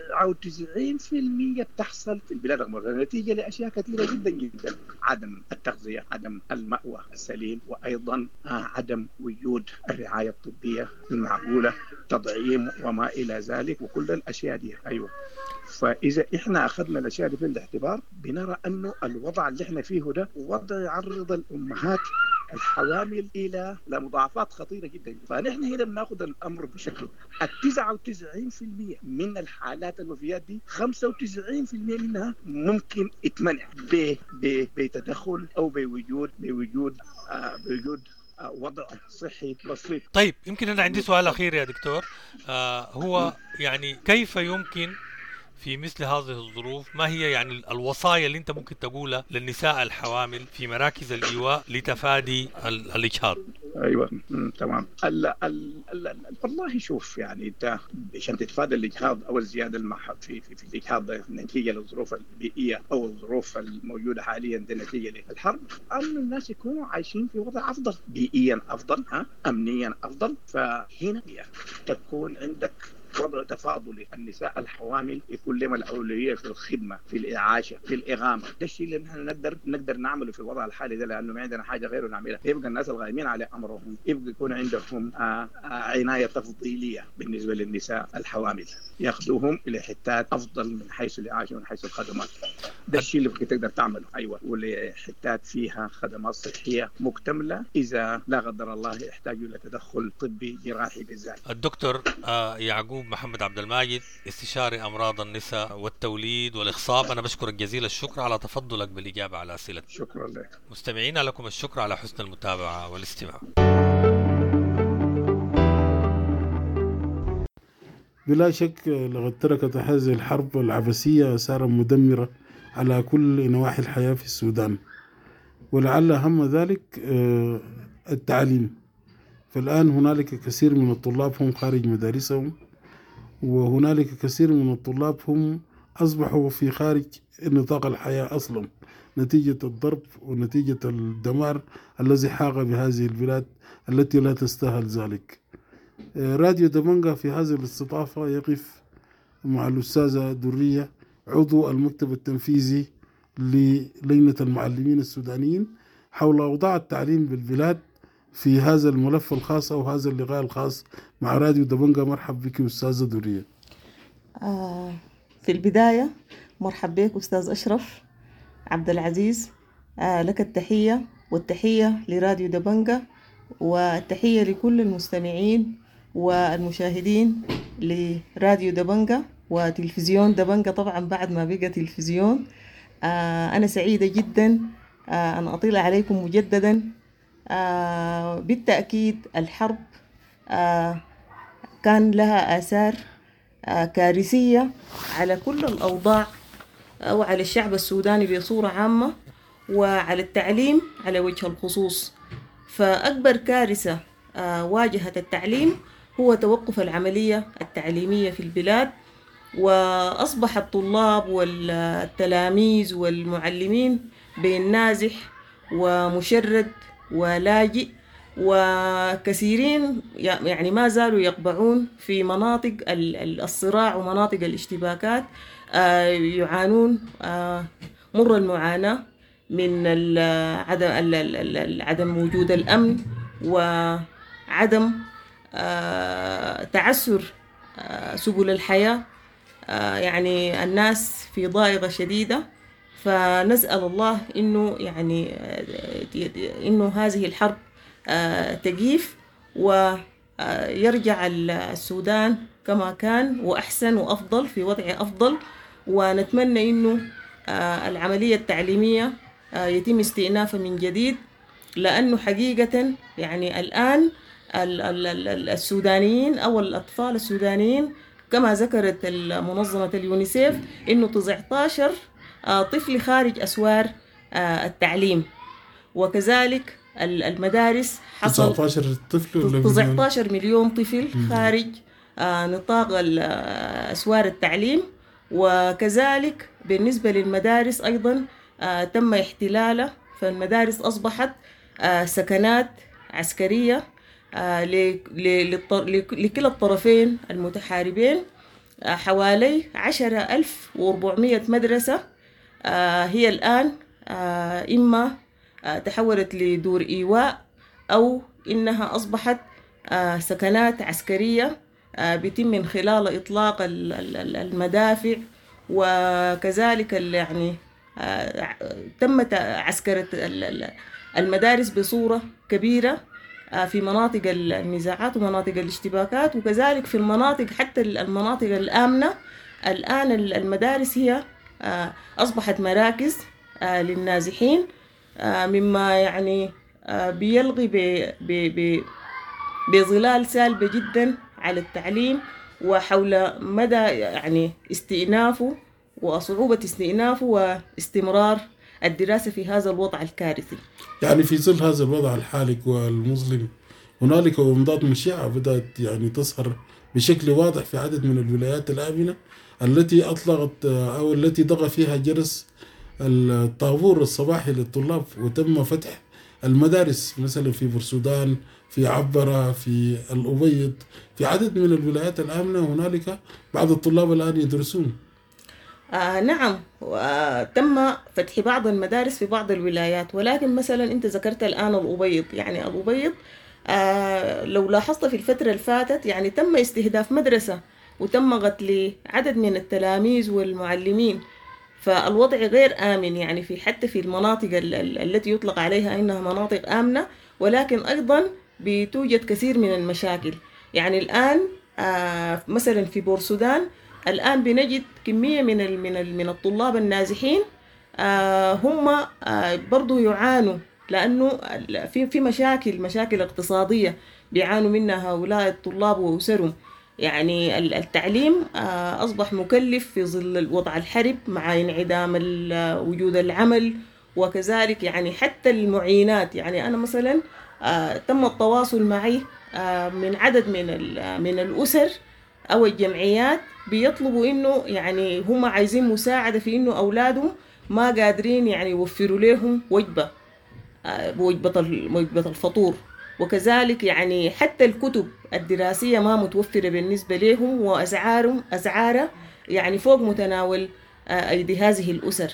99% بتحصل في البلاد المتطورة نتيجة لأشياء كثيرة جدا جدا: عدم التغذية، عدم المأوى السليم، وأيضا عدم وجود الرعاية الطبية المعقولة، تضعيم وما إلى ذلك، وكل الأشياء دي. أيوة، فإذا إحنا أخذنا الأشياء دي في الاعتبار بنرى أنه الوضع اللي إحنا فيه ده وضع يعرض الأمهات الحوامل إلى مضاعفات خطيرة جدا. فنحن هنا بناخذ الأمر بشكل 99% من الحالات الوفيات دي 95% منها ممكن يتمنع بتدخل أو بوجود وضع صحي بسيط.
طيب، يمكن أنا عندي سؤال أخير يا دكتور. هو يعني كيف يمكن في مثل هذه الظروف، ما هي يعني الوصايا اللي انت ممكن تقولها للنساء الحوامل في مراكز الإيواء لتفادي الإجهاض؟
ايوه تمام. والله شوف، يعني انت عشان تتفادى الاجهاض او الزياده في الاجهاض نتيجه للظروف البيئيه او الظروف الموجوده حاليا نتيجه للحرب، ان الناس يكونوا عايشين في وضع افضل، بيئيا افضل، امنيا افضل. فهنا تكون عندك وضع تفاضلي. النساء الحوامل يكون لهم الأولوية في الخدمة، في الإعاشة، في الإغامة. ده الشيء اللي نحن نقدر نعمله في الوضع الحالي ده، لأنه ما عندنا حاجة غيره نعملها. يبقى الناس الغائمين على أمرهم يبقى يكون عندهم عناية تفضيلية بالنسبة للنساء الحوامل، ياخذوهم إلى حتات أفضل من حيث الإعاشة ومن حيث الخدمات. ده الشيء اللي تقدر تعمله. أيوة، ولحتات فيها خدمات صحية مكتملة إذا لا قدر الله يحتاجوا إلى تدخل طبي جراحي بالذات.
الدكتور يعقوب محمد عبد الماجد، استشاري أمراض النساء والتوليد والإخصاب، أنا بشكرك جزيل الشكر على تفضلك بالإجابة على أسئلة.
شكرا لك.
مستمعينا، لكم الشكر على حسن المتابعة والاستماع.
بلا شك لقد تركت هذه الحرب العبثية آثارا مدمرة على كل نواحي الحياة في السودان، ولعل أهم ذلك التعليم. فالآن هنالك كثير من الطلاب هم خارج مدارسهم، وهنالك كثير من الطلاب هم أصبحوا في خارج نطاق الحياة أصلا نتيجة الضرب ونتيجة الدمار الذي حاق بهذه البلاد التي لا تستاهل ذلك. راديو دمنجة في هذه الاستضافة يقف مع الأستاذة درية، عضو المكتب التنفيذي للجنة المعلمين السودانيين، حول أوضاع التعليم بالبلاد في هذا الملف الخاص أو هذا اللقاء الخاص مع راديو دمنجة. مرحب بك أستاذة درية.
في البداية مرحب بك أستاذ أشرف عبد العزيز، لك التحية والتحية لراديو دمنجة، والتحية لكل المستمعين والمشاهدين لراديو دمنجة وتلفزيون دمنجة طبعا بعد ما بقى تلفزيون. أنا سعيدة جدا أن أطيل عليكم مجددا. بالتأكيد الحرب كان لها آثار كارثية على كل الأوضاع وعلى الشعب السوداني بصورة عامة، وعلى التعليم على وجه الخصوص. فأكبر كارثة واجهت التعليم هو توقف العملية التعليمية في البلاد، وأصبح الطلاب والتلاميذ والمعلمين بين نازح ومشرد ولاجئ، وكثيرين يعني ما زالوا يقبعون في مناطق الصراع ومناطق الاشتباكات، يعانون مر المعاناة من عدم وجود الأمن وعدم تعسر سبل الحياة. يعني الناس في ضائقة شديدة، فنسأل الله إنه يعني إنه هذه الحرب تجيف ويرجع السودان كما كان وأحسن وأفضل، في وضع أفضل. ونتمنى إنه العملية التعليمية يتم استئنافها من جديد، لأنه حقيقة يعني الآن السودانيين أو الأطفال السودانيين كما ذكرت منظمة اليونيسيف إنه 19 طفل خارج أسوار التعليم، وكذلك المدارس حصل 19 مليون طفل خارج نطاق أسوار التعليم. وكذلك بالنسبة للمدارس أيضا تم احتلاله، فالمدارس أصبحت سكنات عسكرية لكلا الطرفين المتحاربين، حوالي 10,400 مدرسة هي الآن إما تحولت لدور إيواء أو إنها أصبحت سكنات عسكرية بيتم من خلال إطلاق المدافع، وكذلك يعني تمت عسكرة المدارس بصورة كبيرة في مناطق النزاعات ومناطق الاشتباكات، وكذلك في المناطق حتى المناطق الآمنة. الآن المدارس هي أصبحت مراكز للنازحين، مما يعني بيلغي بظلال سالبة جدا على التعليم وحول مدى يعني استئنافه وصعوبة استئنافه واستمرار الدراسة في هذا الوضع الكارثي.
يعني في ظل هذا الوضع الحالك والمظلم هنالك ومضات مشعة بدأت يعني تظهر بشكل واضح في عدد من الولايات الآمنة التي أطلقت أو التي ضغط فيها جرس الطابور الصباحي للطلاب، وتم فتح المدارس مثلا في بورسودان، في عبرة، في الأبيض، في عدد من الولايات الآمنة هنالك بعض الطلاب الآن يدرسون.
نعم، تم فتح بعض المدارس في بعض الولايات، ولكن مثلا أنت ذكرت الآن الأبيض. يعني الأبيض لو لاحظت في الفترة اللي فاتت يعني تم استهداف مدرسة وتم قتل عدد من التلاميذ والمعلمين، فالوضع غير آمن يعني حتى في المناطق التي يطلق عليها إنها مناطق آمنة، ولكن أيضا بتوجد كثير من المشاكل. يعني الآن مثلا في بورسودان الآن بنجد كمية من الطلاب النازحين هم برضو يعانوا، لأنه في مشاكل اقتصادية بيعانوا منها هؤلاء الطلاب وأسرهم. يعني التعليم أصبح مكلف في ظل وضع الحرب مع انعدام وجود العمل، وكذلك يعني حتى المعينات. يعني أنا مثلا تم التواصل معي من عدد من الأسر أو الجمعيات بيطلبوا إنه يعني هم عايزين مساعدة في إنه أولادهم ما قادرين يعني يوفروا لهم وجبة الفطور، وكذلك يعني حتى الكتب الدراسية ما متوفرة بالنسبة لهم، وأسعارها يعني فوق متناول أيدي هذه الأسر.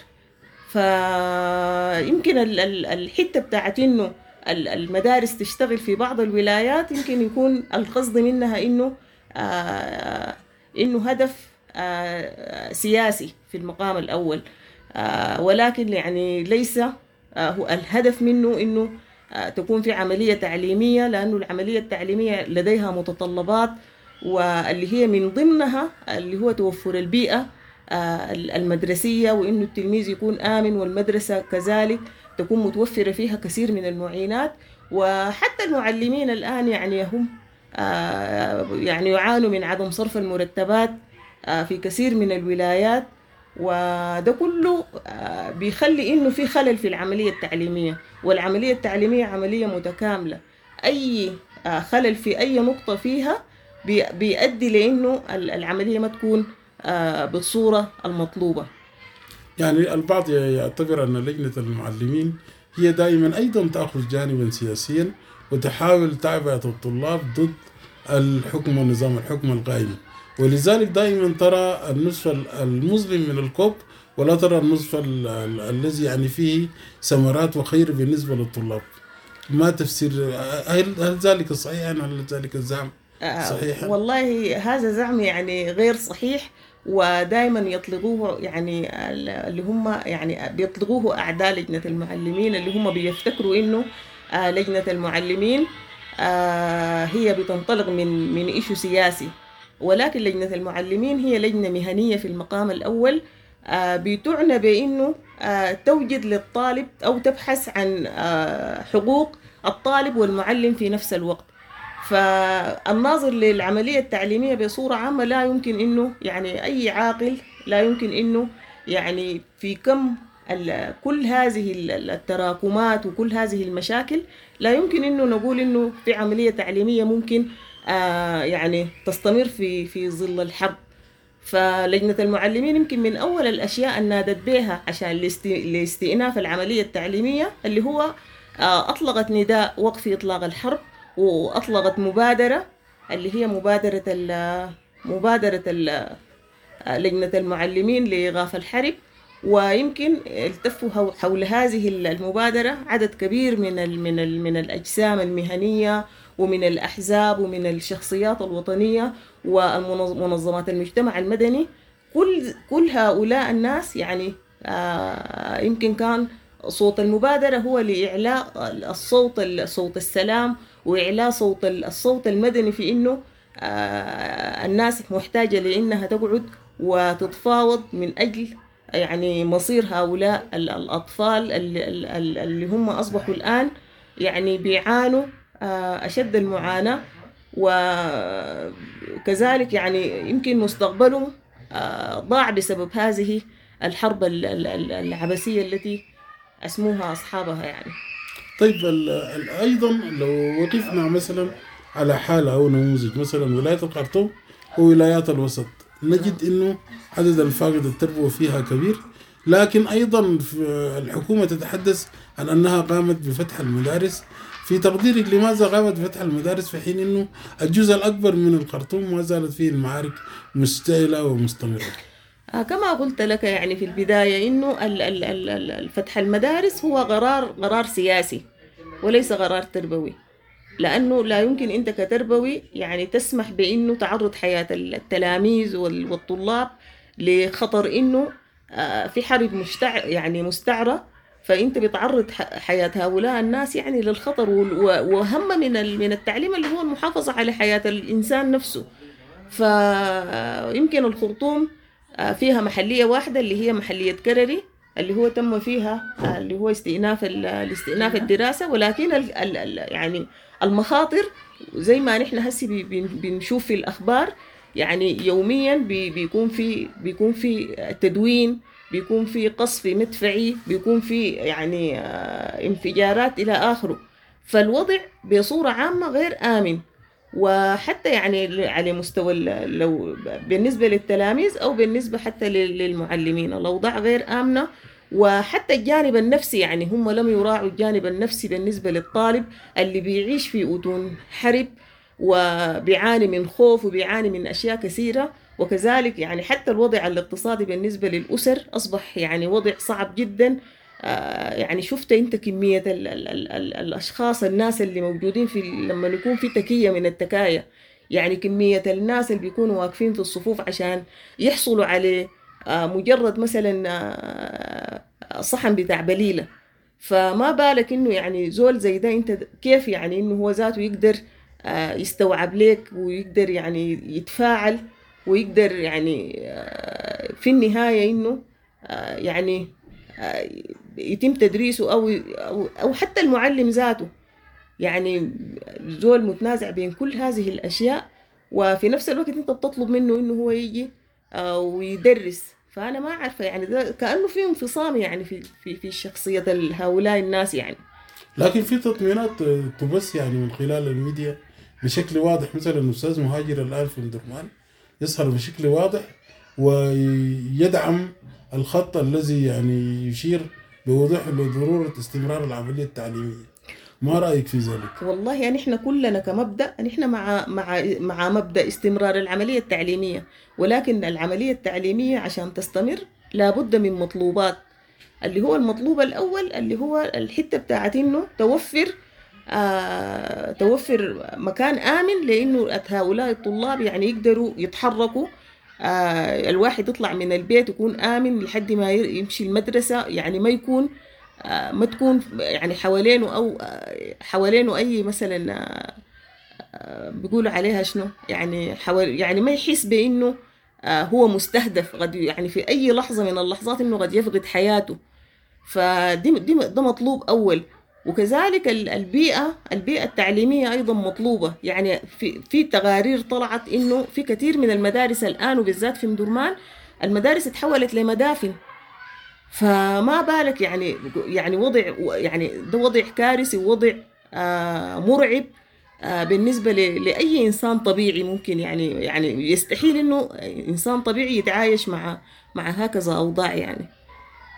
فيمكن الحتة بتاعت إنه المدارس تشتغل في بعض الولايات يمكن يكون القصد منها إنه هدف سياسي في المقام الأول، ولكن يعني ليس هو الهدف منه إنه تكون في عملية تعليمية، لأنه العملية التعليمية لديها متطلبات، واللي هي من ضمنها اللي هو توفر البيئة المدرسية، وإنه التلميذ يكون آمن، والمدرسة كذلك تكون متوفرة فيها كثير من المعينات. وحتى المعلمين الآن يعني هم يعني يعانوا من عدم صرف المرتبات في كثير من الولايات، وده كله بيخلي إنه في خلل في العملية التعليمية، والعملية التعليمية عملية متكاملة. أي خلل في أي نقطة فيها بيؤدي لأنه العملية ما تكون بالصورة المطلوبة.
يعني البعض يعتبر أن لجنة المعلمين هي دائما أيضا تأخذ جانبا سياسيا وتحاول تعبئة الطلاب ضد الحكم ونظام الحكم القائم، ولذلك دائما ترى النصف المظلم من الكوب ولا ترى النصف الذي يعني فيه ثمرات وخير بالنسبة للطلاب. ما تفسير هل ذلك صحيح أم هل ذلك الزعم صحيح؟
والله هذا زعم يعني غير صحيح، ودائما يطلقوه يعني اللي هم يعني بيطلقوه أعداء لجنة المعلمين، اللي هم بيفتكروا إنه لجنة المعلمين هي بتنطلق من إيشو سياسي، ولكن لجنة المعلمين هي لجنة مهنية في المقام الأول، بتعنى بأنه توجد للطالب أو تبحث عن حقوق الطالب والمعلم في نفس الوقت. فالناظر للعملية التعليمية بصورة عامة لا يمكن إنه يعني أي عاقل لا يمكن إنه يعني في كم كل هذه التراكمات وكل هذه المشاكل لا يمكن إنه نقول إنه في عملية تعليمية ممكن يعني تستمر في ظل الحرب. فلجنة المعلمين يمكن من أول الأشياء أن نادت بها عشان لاستئناف العملية التعليمية اللي هو أطلقت نداء وقف إطلاق الحرب، وأطلقت مبادرة اللي هي مبادرة لجنة المعلمين لإيقاف الحرب. ويمكن التفوا حول هذه المبادرة عدد كبير من الأجسام المهنية ومن الأحزاب ومن الشخصيات الوطنية ومنظمات المجتمع المدني. كل هؤلاء الناس يعني يمكن كان صوت المبادرة هو لإعلاء صوت السلام وإعلاء الصوت المدني في إنه الناس محتاجة لإنها تقعد وتتفاوض من أجل يعني مصير هؤلاء الأطفال اللي هم أصبحوا الآن يعني بيعانوا أشد المعاناة، وكذلك يعني يمكن مستقبلهم ضاع بسبب هذه الحرب العبثية التي أسموها أصحابها يعني.
طيب أيضا لو وقفنا مثلا على حالة أو نموذج مثلا ولاية الخرطوم وولايات الوسط، نجد إنه عدد الفاقد التربوي فيها كبير، لكن أيضا الحكومة تتحدث عن أنها قامت بفتح المدارس. في تقديرك لماذا قامت بفتح المدارس في حين أنه الجزء الأكبر من الخرطوم ما زالت فيه المعارك مشتعلة ومستمرة؟
كما قلت لك يعني في البداية إنه فتح المدارس هو قرار سياسي وليس قرار تربوي، لأنه لا يمكن أنت كتربوي يعني تسمح بأنه تعرض حياة التلاميذ والطلاب لخطر إنه في حرب مستعرة، فأنت بتعرض حياة هؤلاء الناس يعني للخطر. وهم من التعليم اللي هو المحافظة على حياة الإنسان نفسه. فيمكن الخرطوم فيها محلية واحدة اللي هي محلية كرري اللي هو تم فيها اللي هو استئناف الدراسة، ولكن يعني المخاطر زي ما نحن هسي بنشوف في الأخبار يعني يوميا بيكون في تدوين، بيكون في قصف مدفعي، بيكون في يعني انفجارات إلى آخره. فالوضع بصورة عامة غير آمن، وحتى يعني على مستوى لو بالنسبة للتلاميذ أو بالنسبة حتى للمعلمين الأوضاع غير آمنة. وحتى الجانب النفسي يعني هم لم يراعوا الجانب النفسي بالنسبة للطالب اللي بيعيش في أتون حرب وبيعاني من خوف وبيعاني من أشياء كثيرة. وكذلك يعني حتى الوضع الاقتصادي بالنسبة للأسر أصبح يعني وضع صعب جدا. يعني شفت أنت كمية الأشخاص الناس اللي موجودين لما يكون في تكية من التكاية، يعني كمية الناس اللي بيكونوا واقفين في الصفوف عشان يحصلوا على مجرد مثلا صحن بتاع بليلة. فما بالك إنه يعني زول زي ده أنت كيف يعني إنه هو ذاته يقدر يستوعب لك ويقدر يعني يتفاعل ويقدر يعني في النهاية إنه يعني يتم تدريسه أو حتى المعلم ذاته يعني زول متنازع بين كل هذه الأشياء، وفي نفس الوقت أنت بتطلب منه إنه هو يجي ويدرس. فأنا ما عارفة يعني ده كأنه في انفصام يعني في شخصية هؤلاء الناس يعني.
لكن في تطمينات تبث يعني من خلال الميديا بشكل واضح، مثلا الأستاذ مهاجر الآن في درمان يظهر بشكل واضح ويدعم الخط الذي يعني يشير بوضوح لضرورة استمرار العملية التعليمية. ما رأيك في ذلك؟
والله يعني احنا كلنا كمبدأ نحن مع مبدأ استمرار العملية التعليمية، ولكن العملية التعليمية عشان تستمر لابد من مطلوبات. اللي هو المطلوب الأول اللي هو الحتة بتاعت إنه توفر مكان آمن لأنه هؤلاء الطلاب يعني يقدروا يتحركوا. الواحد يطلع من البيت يكون آمن لحد ما يمشي المدرسة، يعني ما تكون يعني حوالينه أي مثلا بيقولوا عليها شنو يعني ما يحس بأنه هو مستهدف قد يعني في أي لحظة من اللحظات إنه قد يفقد حياته. ده مطلوب أول. وكذلك البيئة التعليمية أيضا مطلوبة. يعني في تقارير طلعت إنه في كثير من المدارس الآن وبالذات في مدرمان المدارس تحولت لمدافن. فما بالك يعني وضع يعني ده وضع كارثي ووضع مرعب بالنسبة لأي إنسان طبيعي. ممكن يعني يستحيل إنه إنسان طبيعي يتعايش مع هكذا أوضاع يعني.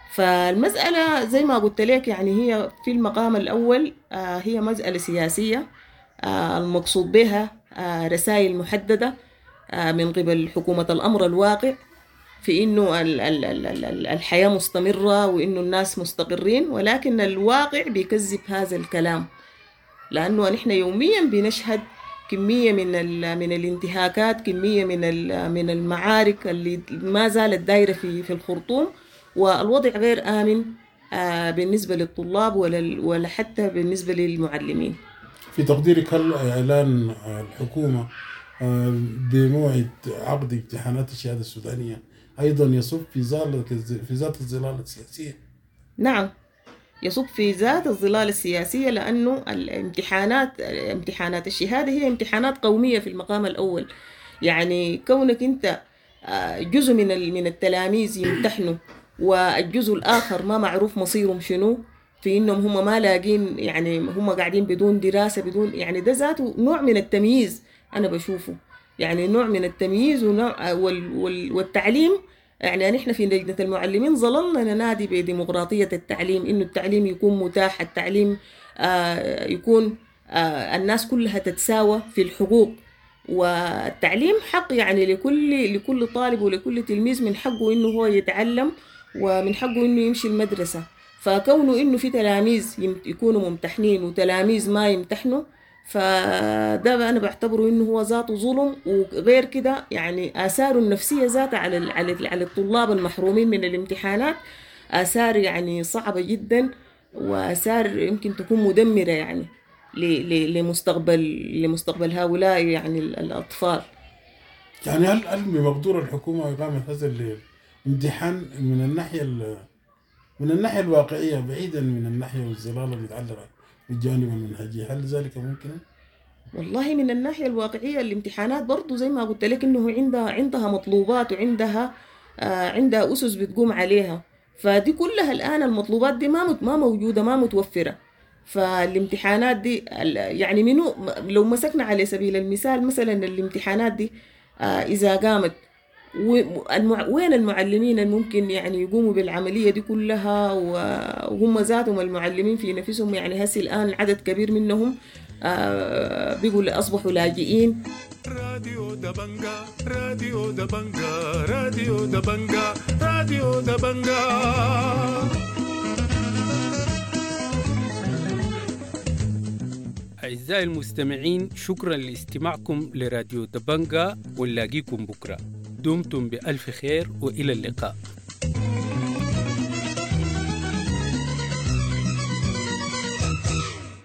فالمسألة زي ما قلت لك يعني هي في المقام الأول هي مسألة سياسية المقصود بها رسائل محددة من قبل حكومة الأمر الواقع في إنه الحياة مستمرة وإنه الناس مستقرين، ولكن الواقع بيكذب هذا الكلام، لأنه نحن يوميا بنشهد كمية من الانتهاكات، كمية من المعارك اللي ما زالت دايرة في الخرطوم، والوضع غير آمن بالنسبة للطلاب ولا حتى بالنسبة للمعلمين.
في تقديرك هل إعلان الحكومة بموعد عقد امتحانات الشهادة السودانية أيضا يصب في ذات الظلال السياسية؟
نعم، يصب في ذات الظلال السياسية، لأنه امتحانات الشهادة هي امتحانات قومية في المقام الأول. يعني كونك أنت جزء من التلاميذ يمتحنوا والجزء الآخر ما معروف مصيرهم شنو، في إنهم هم ما لاقين، يعني هم قاعدين بدون دراسة بدون، يعني ده ذاته نوع من التمييز أنا بشوفه، يعني نوع من التمييز والتعليم. يعني نحن في لجنة المعلمين ظللنا ننادي بديمقراطية التعليم، إنه التعليم يكون متاح، التعليم يكون الناس كلها تتساوى في الحقوق، والتعليم حق يعني لكل طالب ولكل تلميذ من حقه إنه هو يتعلم ومن حقه إنه يمشي المدرسة. فكونه إنه في تلاميذ يكونوا ممتحنين وتلاميذ ما يمتحنوا، فده أنا بعتبره إنه هو ذاته ظلم، وغير كده يعني آثاره النفسية ذاتها على الطلاب المحرومين من الامتحانات آثار يعني صعبة جدا، وآثار يمكن تكون مدمرة يعني لمستقبل هؤلاء يعني الأطفال.
يعني هل بمقدور الحكومة إقامة هذا الامتحان من الناحية الواقعية بعيدا من الناحية والظلال اللي يتعلق بالجانب المنهجي، هل ذلك ممكن؟
والله من الناحية الواقعية الامتحانات برضو زي ما قلت لك إنه عندها مطلوبات وعندها أسس بتقوم عليها، فدي كلها الآن المطلوبات دي ما موجودة، ما متوفرة. فالامتحانات دي يعني لو مسكنا على سبيل المثال مثلا الامتحانات دي إذا قامت وين المعلمين الممكن يعني يقوموا بالعملية دي كلها، وهم ذاتهم المعلمين في نفسهم يعني هسي الآن عدد كبير منهم بيقول أصبحوا لاجئين.
راديو دبنجا راديو دبنجا راديو دبنجا راديو دبنجا.
أعزائي المستمعين، شكرا لاستماعكم لراديو دبنجا، ونلاقيكم بكرة. دمتم بألف خير وإلى اللقاء.